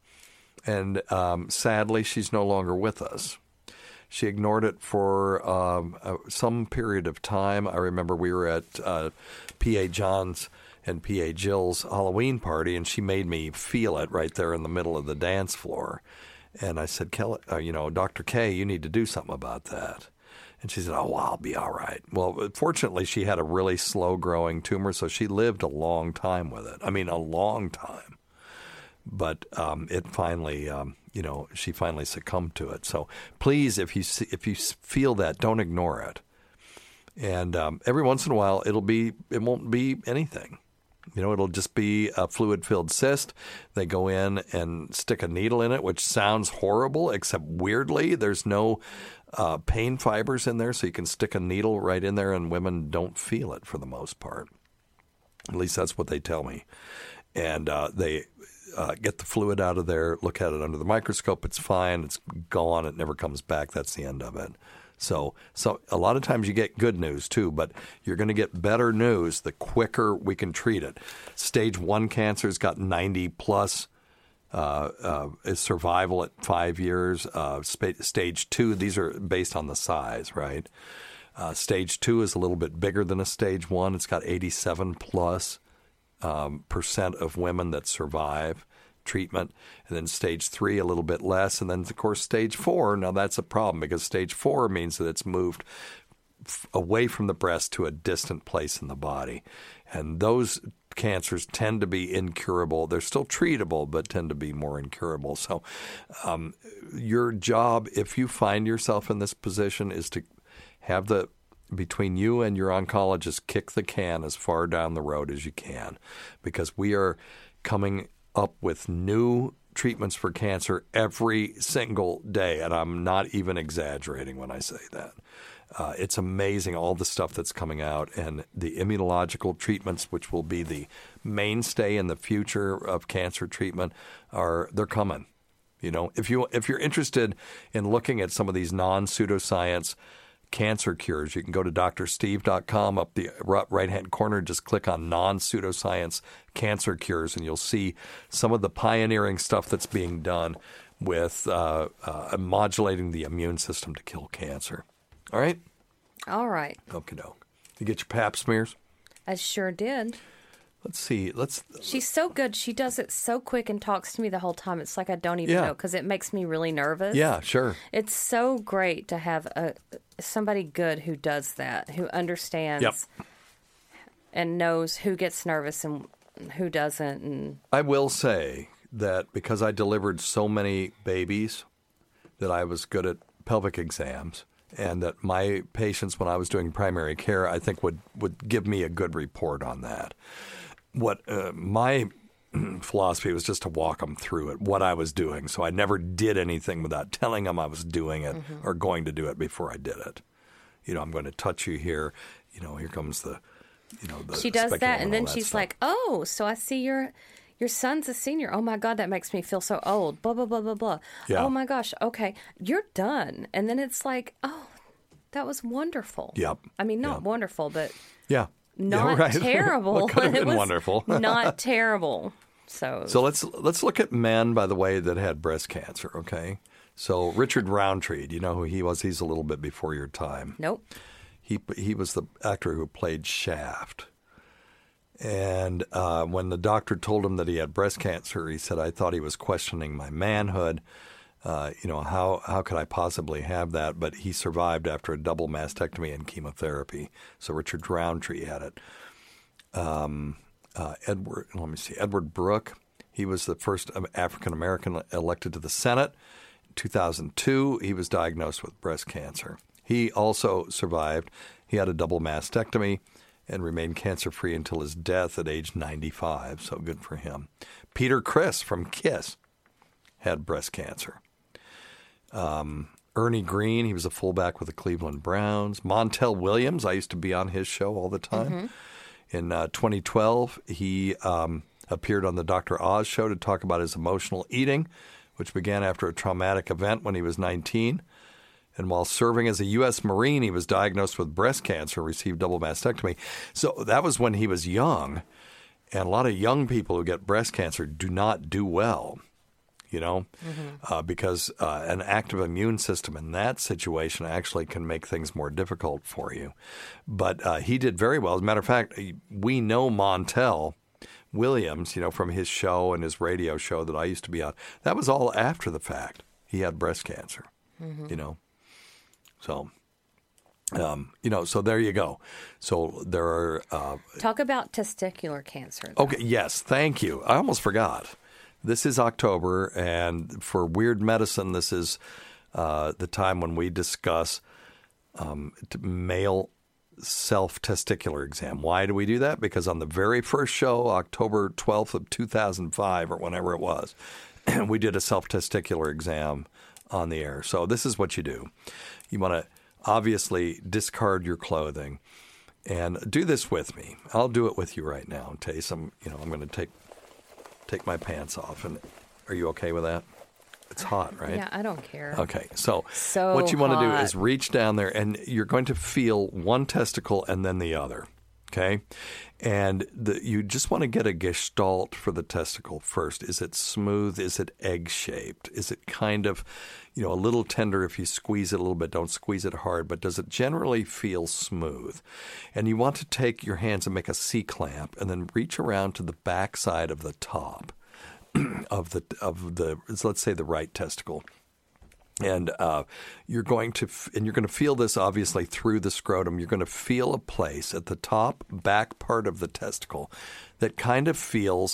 And um, sadly, she's no longer with us. She ignored it for um, uh, some period of time. I remember we were at uh, P A John's and P A Jill's Halloween party, and she made me feel it right there in the middle of the dance floor. And I said, Kelly, uh, you know, Doctor K, you need to do something about that. And she said, oh, well, I'll be all right. Well, fortunately, she had a really slow-growing tumor, so she lived a long time with it. I mean, a long time. But um, it finally, um, you know, she finally succumbed to it. So please, if you see, if you feel that, don't ignore it. And um, every once in a while, it'll be, it won't be anything. You know, it'll just be a fluid-filled cyst. They go in and stick a needle in it, which sounds horrible, except weirdly, there's no uh, pain fibers in there, so you can stick a needle right in there, and women don't feel it for the most part. At least that's what they tell me. And uh, they uh, get the fluid out of there, look at it under the microscope. It's fine. It's gone. It never comes back. That's the end of it. So, so a lot of times you get good news too, but you're going to get better news the quicker we can treat it. Stage one cancer's got ninety plus uh, uh, is survival at five years. Uh, sp- stage two, these are based on the size, right? Uh, stage two is a little bit bigger than a stage one. It's got eighty-seven plus um, percent of women that survive treatment, and then stage three a little bit less, and then of course stage four. Now that's a problem because stage four means that it's moved f- away from the breast to a distant place in the body, and those cancers tend to be incurable. They're still treatable, but tend to be more incurable. So um, your job, if you find yourself in this position, is to have the between you and your oncologist kick the can as far down the road as you can, because we are coming up with new treatments for cancer every single day, and I'm not even exaggerating when I say that. Uh, it's amazing all the stuff that's coming out, and the immunological treatments, which will be the mainstay in the future of cancer treatment, are they're coming. You know, if you if you're interested in looking at some of these non-pseudoscience cancer cures, you can go to D R Steve dot com. Up the right-hand corner, just click on non-pseudoscience cancer cures, and you'll see some of the pioneering stuff that's being done with uh, uh, modulating the immune system to kill cancer. All right? All right. Okie doke. You get your pap smears? I sure did. Let's see. Let's. She's so good. She does it so quick and talks to me the whole time. It's like I don't even Yeah. know because it makes me really nervous. Yeah, sure. It's so great to have a somebody good who does that, who understands Yep. and knows who gets nervous and who doesn't. And I will say that because I delivered so many babies, that I was good at pelvic exams, and that my patients, when I was doing primary care, I think would, would give me a good report on that. What uh, my philosophy was just to walk them through it, what I was doing. So I never did anything without telling them I was doing it Mhm. or going to do it before I did it. You know, I'm going to touch you here. You know, here comes the, you know, the she does speculum that, and all then that she's stuff. like, "Oh, so I see your your son's a senior. Oh my God, that makes me feel so old." Blah blah blah blah blah. Yeah. Oh my gosh. Okay, you're done. And then it's like, oh, that was wonderful. Yep. I mean, not wonderful, but Yeah. not yeah, right. terrible. Well, it could have It been was wonderful. not terrible. So, So let's let's look at men, by the way, that had breast cancer, okay? So Richard Roundtree, do you know who he was? He's a little bit before your time. Nope. He he was the actor who played Shaft. And uh, when the doctor told him that he had breast cancer, he said, I thought he was questioning my manhood. Uh, you know, how, how could I possibly have that? But he survived after a double mastectomy and chemotherapy. So Richard Roundtree had it. Um, uh, Edward, let me see, Edward Brooke, he was the first African-American elected to the Senate. In two thousand two, he was diagnosed with breast cancer. He also survived. He had a double mastectomy and remained cancer-free until his death at age ninety-five, so good for him. Peter Criss from KISS had breast cancer. Um, Ernie Green, he was a fullback with the Cleveland Browns. Montel Williams, I used to be on his show all the time. Mhm. In uh, twenty twelve, he um, appeared on the Doctor Oz show to talk about his emotional eating, which began after a traumatic event when he was nineteen. And while serving as a U S Marine, he was diagnosed with breast cancer, received double mastectomy. So that was when he was young. And a lot of young people who get breast cancer do not do well, you know, mm-hmm. uh, because uh, an active immune system in that situation actually can make things more difficult for you. But uh, he did very well. As a matter of fact, we know Montel Williams, you know, from his show and his radio show that I used to be on. That was all after the fact. He had breast cancer, mm-hmm. you know. So, um, you know, so there you go. So there are... Uh, Talk about testicular cancer. Though. Okay, yes, thank you. I almost forgot. This is October, and for Weird Medicine, this is uh, the time when we discuss um, male self-testicular exam. Why do we do that? Because on the very first show, October twelfth of two thousand five, or whenever it was, we did a self-testicular exam on the air. So this is what you do. You want to obviously discard your clothing and do this with me. I'll do it with you right now. Taste some, you know, I'm going to take take my pants off. And are you okay with that? It's hot, right? Yeah, I don't care. Okay, so, so what you want to do hot. is reach down there, and you're going to feel one testicle and then the other. Okay, and the, you just want to get a gestalt for the testicle first. Is it smooth? Is it egg-shaped? Is it kind of, you know, a little tender if you squeeze it a little bit? Don't squeeze it hard, but does it generally feel smooth? And you want to take your hands and make a C-clamp, and then reach around to the back side of the top of the of the let's say the right testicle. And uh, you're going to, f- and you're going to feel this obviously through the scrotum. You're going to feel a place at the top back part of the testicle that kind of feels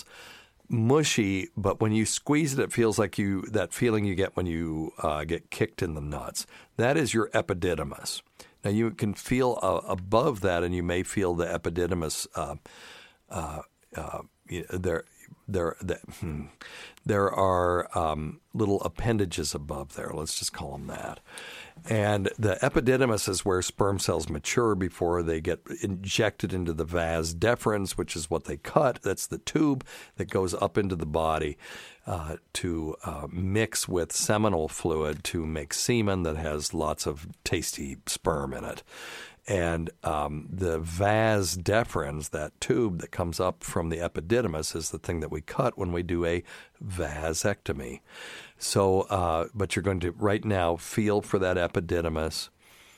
mushy, but when you squeeze it, it feels like you that feeling you get when you uh, get kicked in the nuts. That is your epididymis. Now you can feel uh, above that, and you may feel the epididymis. Uh, uh, uh, there. There, there, hmm, there are um, little appendages above there. Let's just call them that. And the epididymis is where sperm cells mature before they get injected into the vas deferens, which is what they cut. That's the tube that goes up into the body uh, to uh, mix with seminal fluid to make semen that has lots of tasty sperm in it. And um, the vas deferens, that tube that comes up from the epididymis, is the thing that we cut when we do a vasectomy. So, uh, but you're going to right now feel for that epididymis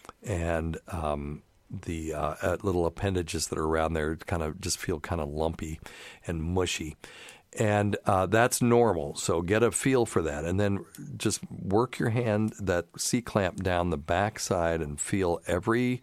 and um, the uh, little appendages that are around there kind of just feel kind of lumpy and mushy. And uh, that's normal. So get a feel for that. And then just work your hand, that C-clamp down the backside, and feel every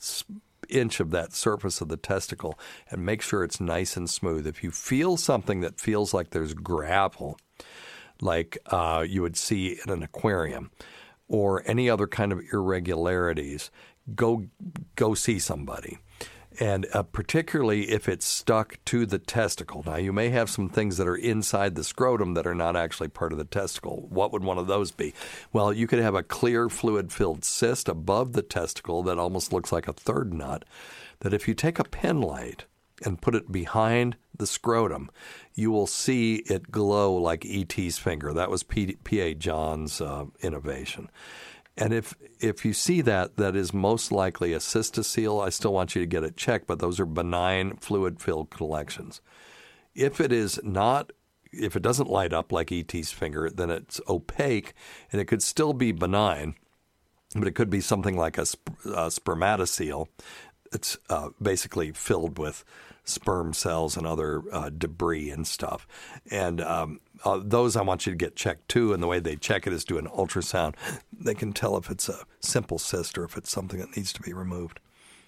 inch of that surface of the testicle and make sure it's nice and smooth. If you feel something that feels like there's gravel, like uh, you would see in an aquarium, or any other kind of irregularities, go go see somebody. And uh, particularly if it's stuck to the testicle. Now, you may have some things that are inside the scrotum that are not actually part of the testicle. What would one of those be? Well, you could have a clear fluid-filled cyst above the testicle that almost looks like a third nut, that if you take a pen light and put it behind the scrotum, you will see it glow like E T's finger. That was P A. John's uh, innovation. And if if you see that, that is most likely a cystocele. I still want you to get it checked, but those are benign fluid-filled collections. If it is not, if it doesn't light up like E T's finger, then it's opaque, and it could still be benign, but it could be something like a, sp- a spermatocele. It's uh, basically filled with sperm cells and other uh, debris and stuff. And um, uh, those I want you to get checked too. And the way they check it is do an ultrasound. They can tell if it's a simple cyst or if it's something that needs to be removed.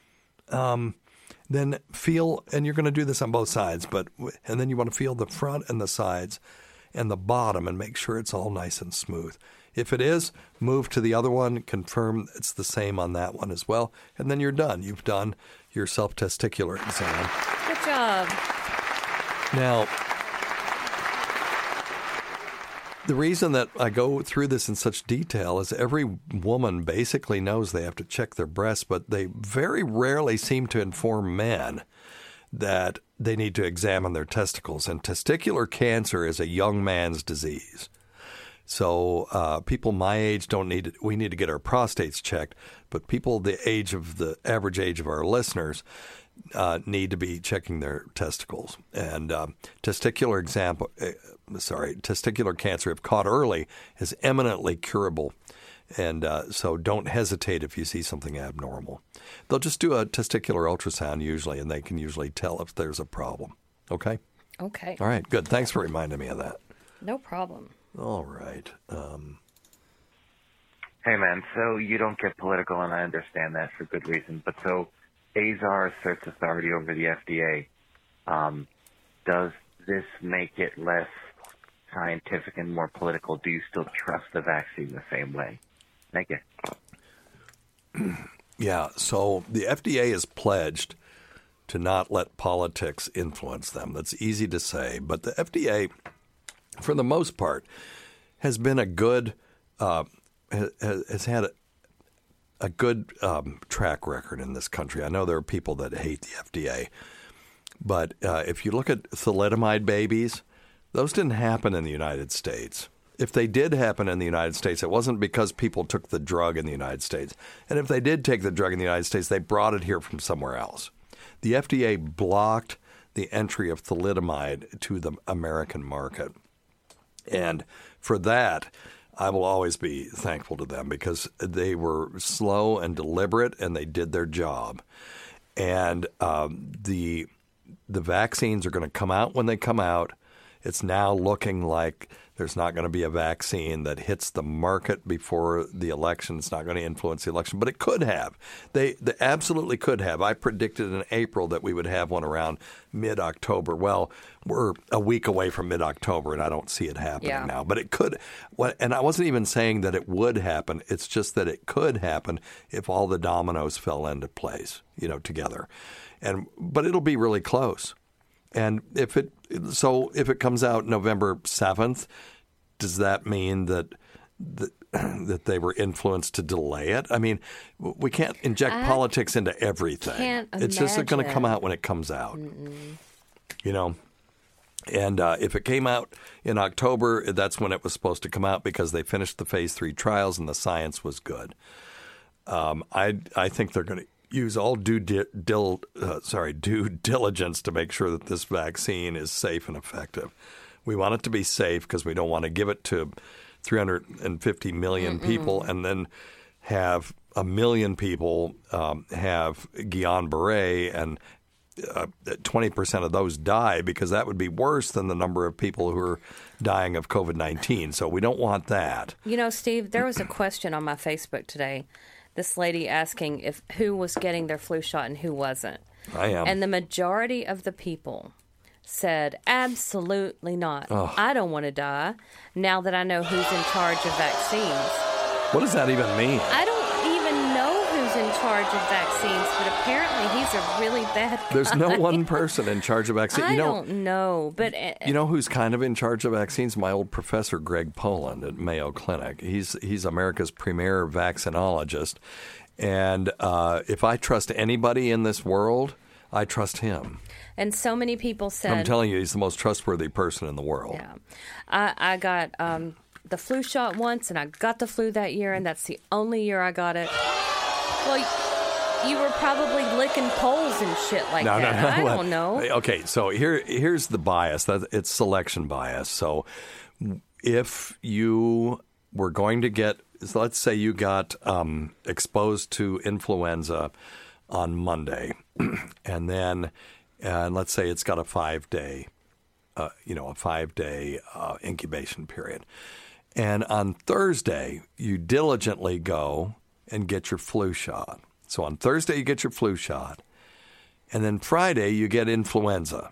Um, then feel, and you're going to do this on both sides, but and then you want to feel the front and the sides and the bottom and make sure it's all nice and smooth. If it is, move to the other one, confirm it's the same on that one as well, and then you're done. You've done your self-testicular exam. Good job. Now, the reason that I go through this in such detail is every woman basically knows they have to check their breasts, but they very rarely seem to inform men that they need to examine their testicles. And testicular cancer is a young man's disease. So uh, people my age don't need it. We need to get our prostates checked, but people the age of the average age of our listeners uh, need to be checking their testicles. And um, testicular example, uh, sorry, testicular cancer, if caught early, is eminently curable. And uh, so don't hesitate if you see something abnormal. They'll just do a testicular ultrasound usually, and they can usually tell if there's a problem. Okay? Okay. All right, good. Thanks for reminding me of that. No problem. All right. Um, hey, man, so you don't get political, and I understand that for good reason. But so Azar asserts authority over the F D A. Um, does this make it less scientific and more political? Do you still trust the vaccine the same way? Thank you. Yeah, so the F D A has pledged to not let politics influence them. That's easy to say, but the F D A, for the most part, has been a good, uh, has, has had a, a good um, track record in this country. I know there are people that hate the F D A, but uh, if you look at thalidomide babies, those didn't happen in the United States. If they did happen in the United States, it wasn't because people took the drug in the United States. And if they did take the drug in the United States, they brought it here from somewhere else. The F D A blocked the entry of thalidomide to the American market. And for that, I will always be thankful to them because they were slow and deliberate, and they did their job. And um, the the vaccines are going to come out when they come out. It's now looking like there's not going to be a vaccine that hits the market before the election. It's not going to influence the election, but it could have. They, they absolutely could have. I predicted in April that we would have one around mid-October. Well, we're a week away from mid-October, and I don't see it happening Yeah. now. But it could. And I wasn't even saying that it would happen. It's just that it could happen if all the dominoes fell into place, you know, together. And but it'll be really close. And if it so if it comes out November seventh, does that mean that that, that they were influenced to delay it? I mean, we can't inject I politics into everything. Can't it's just going to come imagine. out when it comes out. Mm-mm. You know. And uh, if it came out in October, that's when it was supposed to come out because they finished the phase three trials and the science was good. Um, I I think they're going to use all due di- dil, uh, sorry due diligence to make sure that this vaccine is safe and effective. We want it to be safe because we don't want to give it to three hundred fifty million Mm-mm. people and then have a million people um, have Guillain-Barré and uh, twenty percent of those die, because that would be worse than the number of people who are dying of COVID nineteen. So we don't want that. You know, Steve, there was a question on my Facebook today. This lady asking if who was getting their flu shot and who wasn't. I am. And the majority of the people said, absolutely not. Ugh. I don't want to die now that I know who's in charge of vaccines. What does that even mean? I don't even know who's in charge of vaccines, but apparently he's a really bad guy. There's no one person in charge of vaccines. I You know, don't know, but uh, You know who's kind of in charge of vaccines? My old professor, Greg Poland at Mayo Clinic. He's he's America's premier vaccinologist. And uh, if I trust anybody in this world, I trust him. and so many people said, I'm telling you, he's the most trustworthy person in the world. Yeah, I, I got um, the flu shot once, and I got the flu that year, and that's the only year I got it. Well, you were probably licking poles and shit like no, that. No, no, I no. don't know. Okay, so here, here's the bias. That it's selection bias. So if you were going to get, so let's say you got um, exposed to influenza on Monday, and then, and let's say it's got a five day, uh, you know, a five day uh, incubation period, and on Thursday you diligently go and get your flu shot. So on Thursday you get your flu shot, and then Friday you get influenza.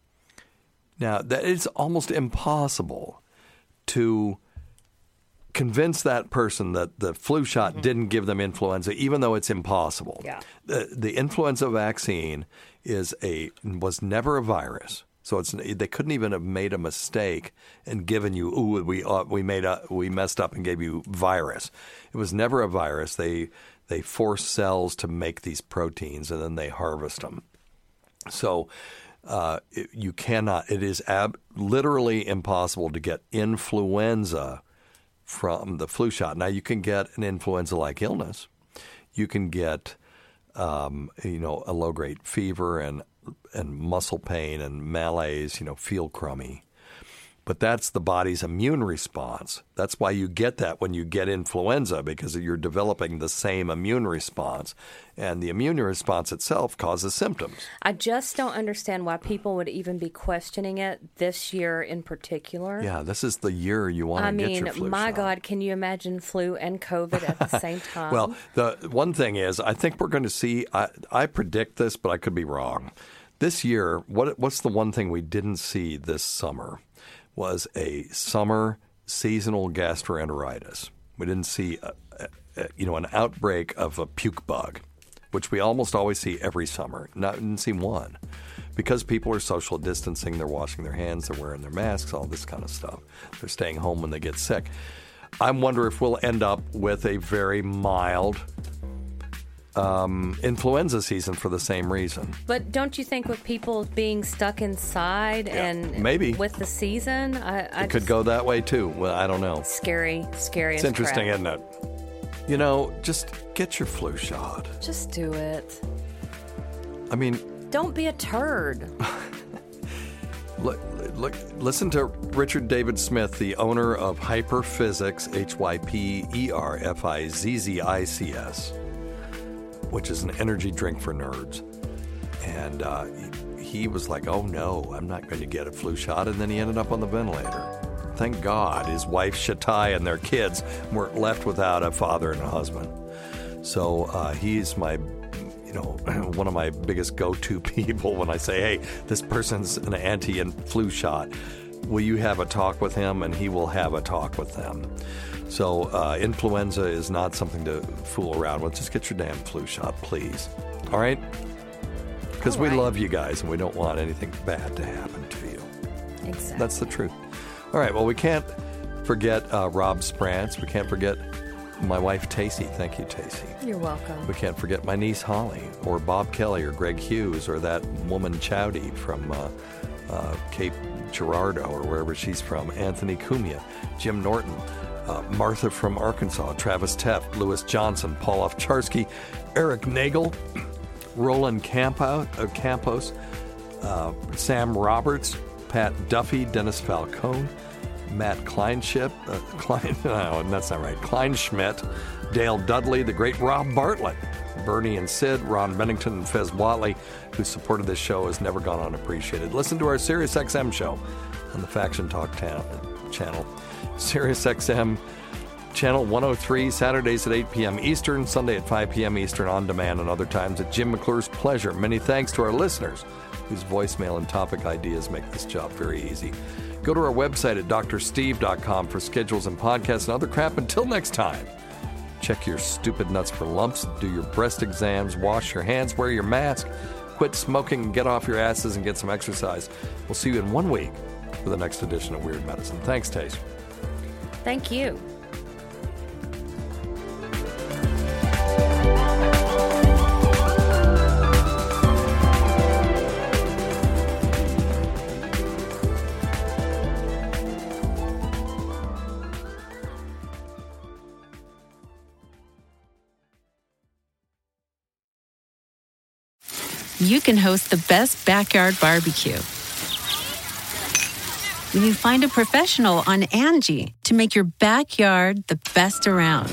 Now that is almost impossible to convince that person that the flu shot mm-hmm. didn't give them influenza, even though it's impossible. Yeah. The, the influenza vaccine is a was never a virus, so it's they couldn't even have made a mistake and given you ooh we uh, we made a we messed up and gave you virus. It was never a virus. They they force cells to make these proteins and then they harvest them. So uh, it, you cannot. It is ab- literally impossible to get influenza from the flu shot. Now, you can get an influenza-like illness. You can get, um, you know, a low-grade fever and and muscle pain and malaise, you know, feel crummy. But that's the body's immune response. That's why you get that when you get influenza, because you're developing the same immune response. And the immune response itself causes symptoms. I just don't understand why people would even be questioning it this year in particular. Yeah, this is the year you want to I get mean, your flu my shot. God, can you imagine flu and COVID at the same time? Well, the one thing is, I think we're going to see, I, I predict this, but I could be wrong. This year, what what's the one thing we didn't see this summer? Was a summer seasonal gastroenteritis. We didn't see, a, a, you know, an outbreak of a puke bug, which we almost always see every summer. Not didn't see one, because people are social distancing, they're washing their hands, they're wearing their masks, all this kind of stuff. They're staying home when they get sick. I wonder if we'll end up with a very mild um, influenza season for the same reason. But don't you think with people being stuck inside Yeah, and maybe. with the season, I, I It could just- go that way too. Well, I don't know. scary, scary. It's as interesting, crap. isn't it? You know, just get your flu shot. Just do it. I mean, Don't be a turd. look, look, listen to Richard David Smith, the owner of Hyperphysics, H Y P E R F I Z Z I C S, which is an energy drink for nerds. And uh, he, he was like, oh no, I'm not going to get a flu shot. And then he ended up on the ventilator. Thank God his wife Shatai and their kids weren't left without a father and a husband. So uh, he's my, you know, one of my biggest go-to people when I say, hey, this person's an anti-flu shot. Will you have a talk with him? And he will have a talk with them. So uh, influenza is not something to fool around with. Just get your damn flu shot, please. All right? Because we love you guys and we don't want anything bad to happen to you. Exactly. That's the truth. All right. Well, we can't forget uh, Rob Sprance. We can't forget my wife, Tacey. Thank you, Tacey. You're welcome. We can't forget my niece, Holly, or Bob Kelly, or Greg Hughes, or that woman, Chowdy, from uh, uh, Cape Girardeau, or wherever she's from, Anthony Cumia, Jim Norton, uh, Martha from Arkansas, Travis Teff, Lewis Johnson, Paul Ovcharski, Eric Nagel, Roland Campo, uh, Campos, uh, Sam Roberts, Pat Duffy, Dennis Falcone, Matt Kleinschmidt, uh, Klein, no, that's not right, Kleinschmidt, Dale Dudley, the great Rob Bartlett, Bernie and Sid, Ron Bennington, and Fez Watley, who supported this show, has never gone unappreciated. Listen to our Sirius X M show on the Faction Talk ta- channel. Sirius X M channel one oh three, Saturdays at eight p.m. Eastern, Sunday at five p.m. Eastern, on demand, and other times at Jim McClure's pleasure. Many thanks to our listeners, whose voicemail and topic ideas make this job very easy. Go to our website at d r steve dot com for schedules and podcasts and other crap. Until next time, check your stupid nuts for lumps, do your breast exams, wash your hands, wear your mask, quit smoking, get off your asses, and get some exercise. We'll see you in one week for the next edition of Weird Medicine. Thanks, Tace. Thank you. You can host the best backyard barbecue when you find a professional on Angie to make your backyard the best around.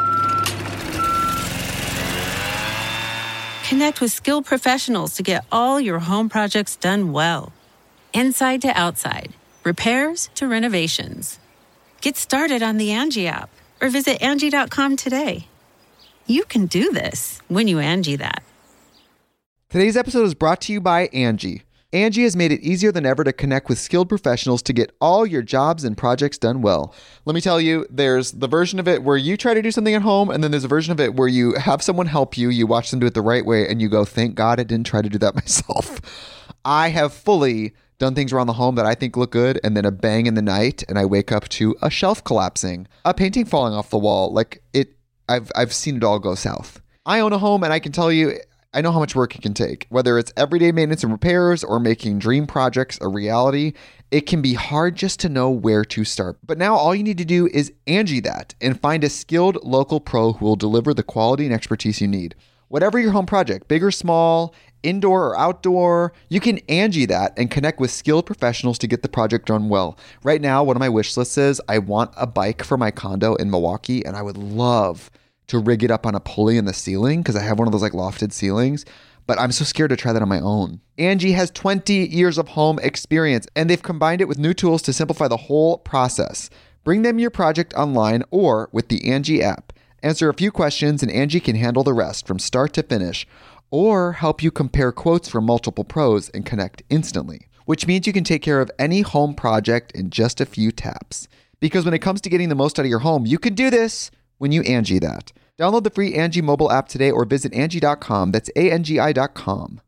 Connect with skilled professionals to get all your home projects done well. Inside to outside, repairs to renovations. Get started on the Angie app or visit Angie dot com today. You can do this when you Angie that. Today's episode is brought to you by Angie. Angie has made it easier than ever to connect with skilled professionals to get all your jobs and projects done well. Let me tell you, there's the version of it where you try to do something at home, and then there's a version of it where you have someone help you, you watch them do it the right way, and you go, thank God I didn't try to do that myself. I have fully done things around the home that I think look good, and then a bang in the night, and I wake up to a shelf collapsing, a painting falling off the wall. Like, it, I've I've seen it all go south. I own a home, and I can tell you, I know how much work it can take. Whether it's everyday maintenance and repairs or making dream projects a reality, it can be hard just to know where to start. But now all you need to do is Angie that and find a skilled local pro who will deliver the quality and expertise you need. Whatever your home project, big or small, indoor or outdoor, you can Angie that and connect with skilled professionals to get the project done well. Right now, one of my wish lists is I want a bike for my condo in Milwaukee, and I would love to rig it up on a pulley in the ceiling because I have one of those like lofted ceilings, but I'm so scared to try that on my own. Angie has twenty years of home experience, and they've combined it with new tools to simplify the whole process. Bring them your project online or with the Angie app. Answer a few questions and Angie can handle the rest from start to finish, or help you compare quotes from multiple pros and connect instantly, which means you can take care of any home project in just a few taps. Because when it comes to getting the most out of your home, you can do this when you Angie that. Download the free Angie mobile app today or visit Angie dot com. That's A N G I dot com.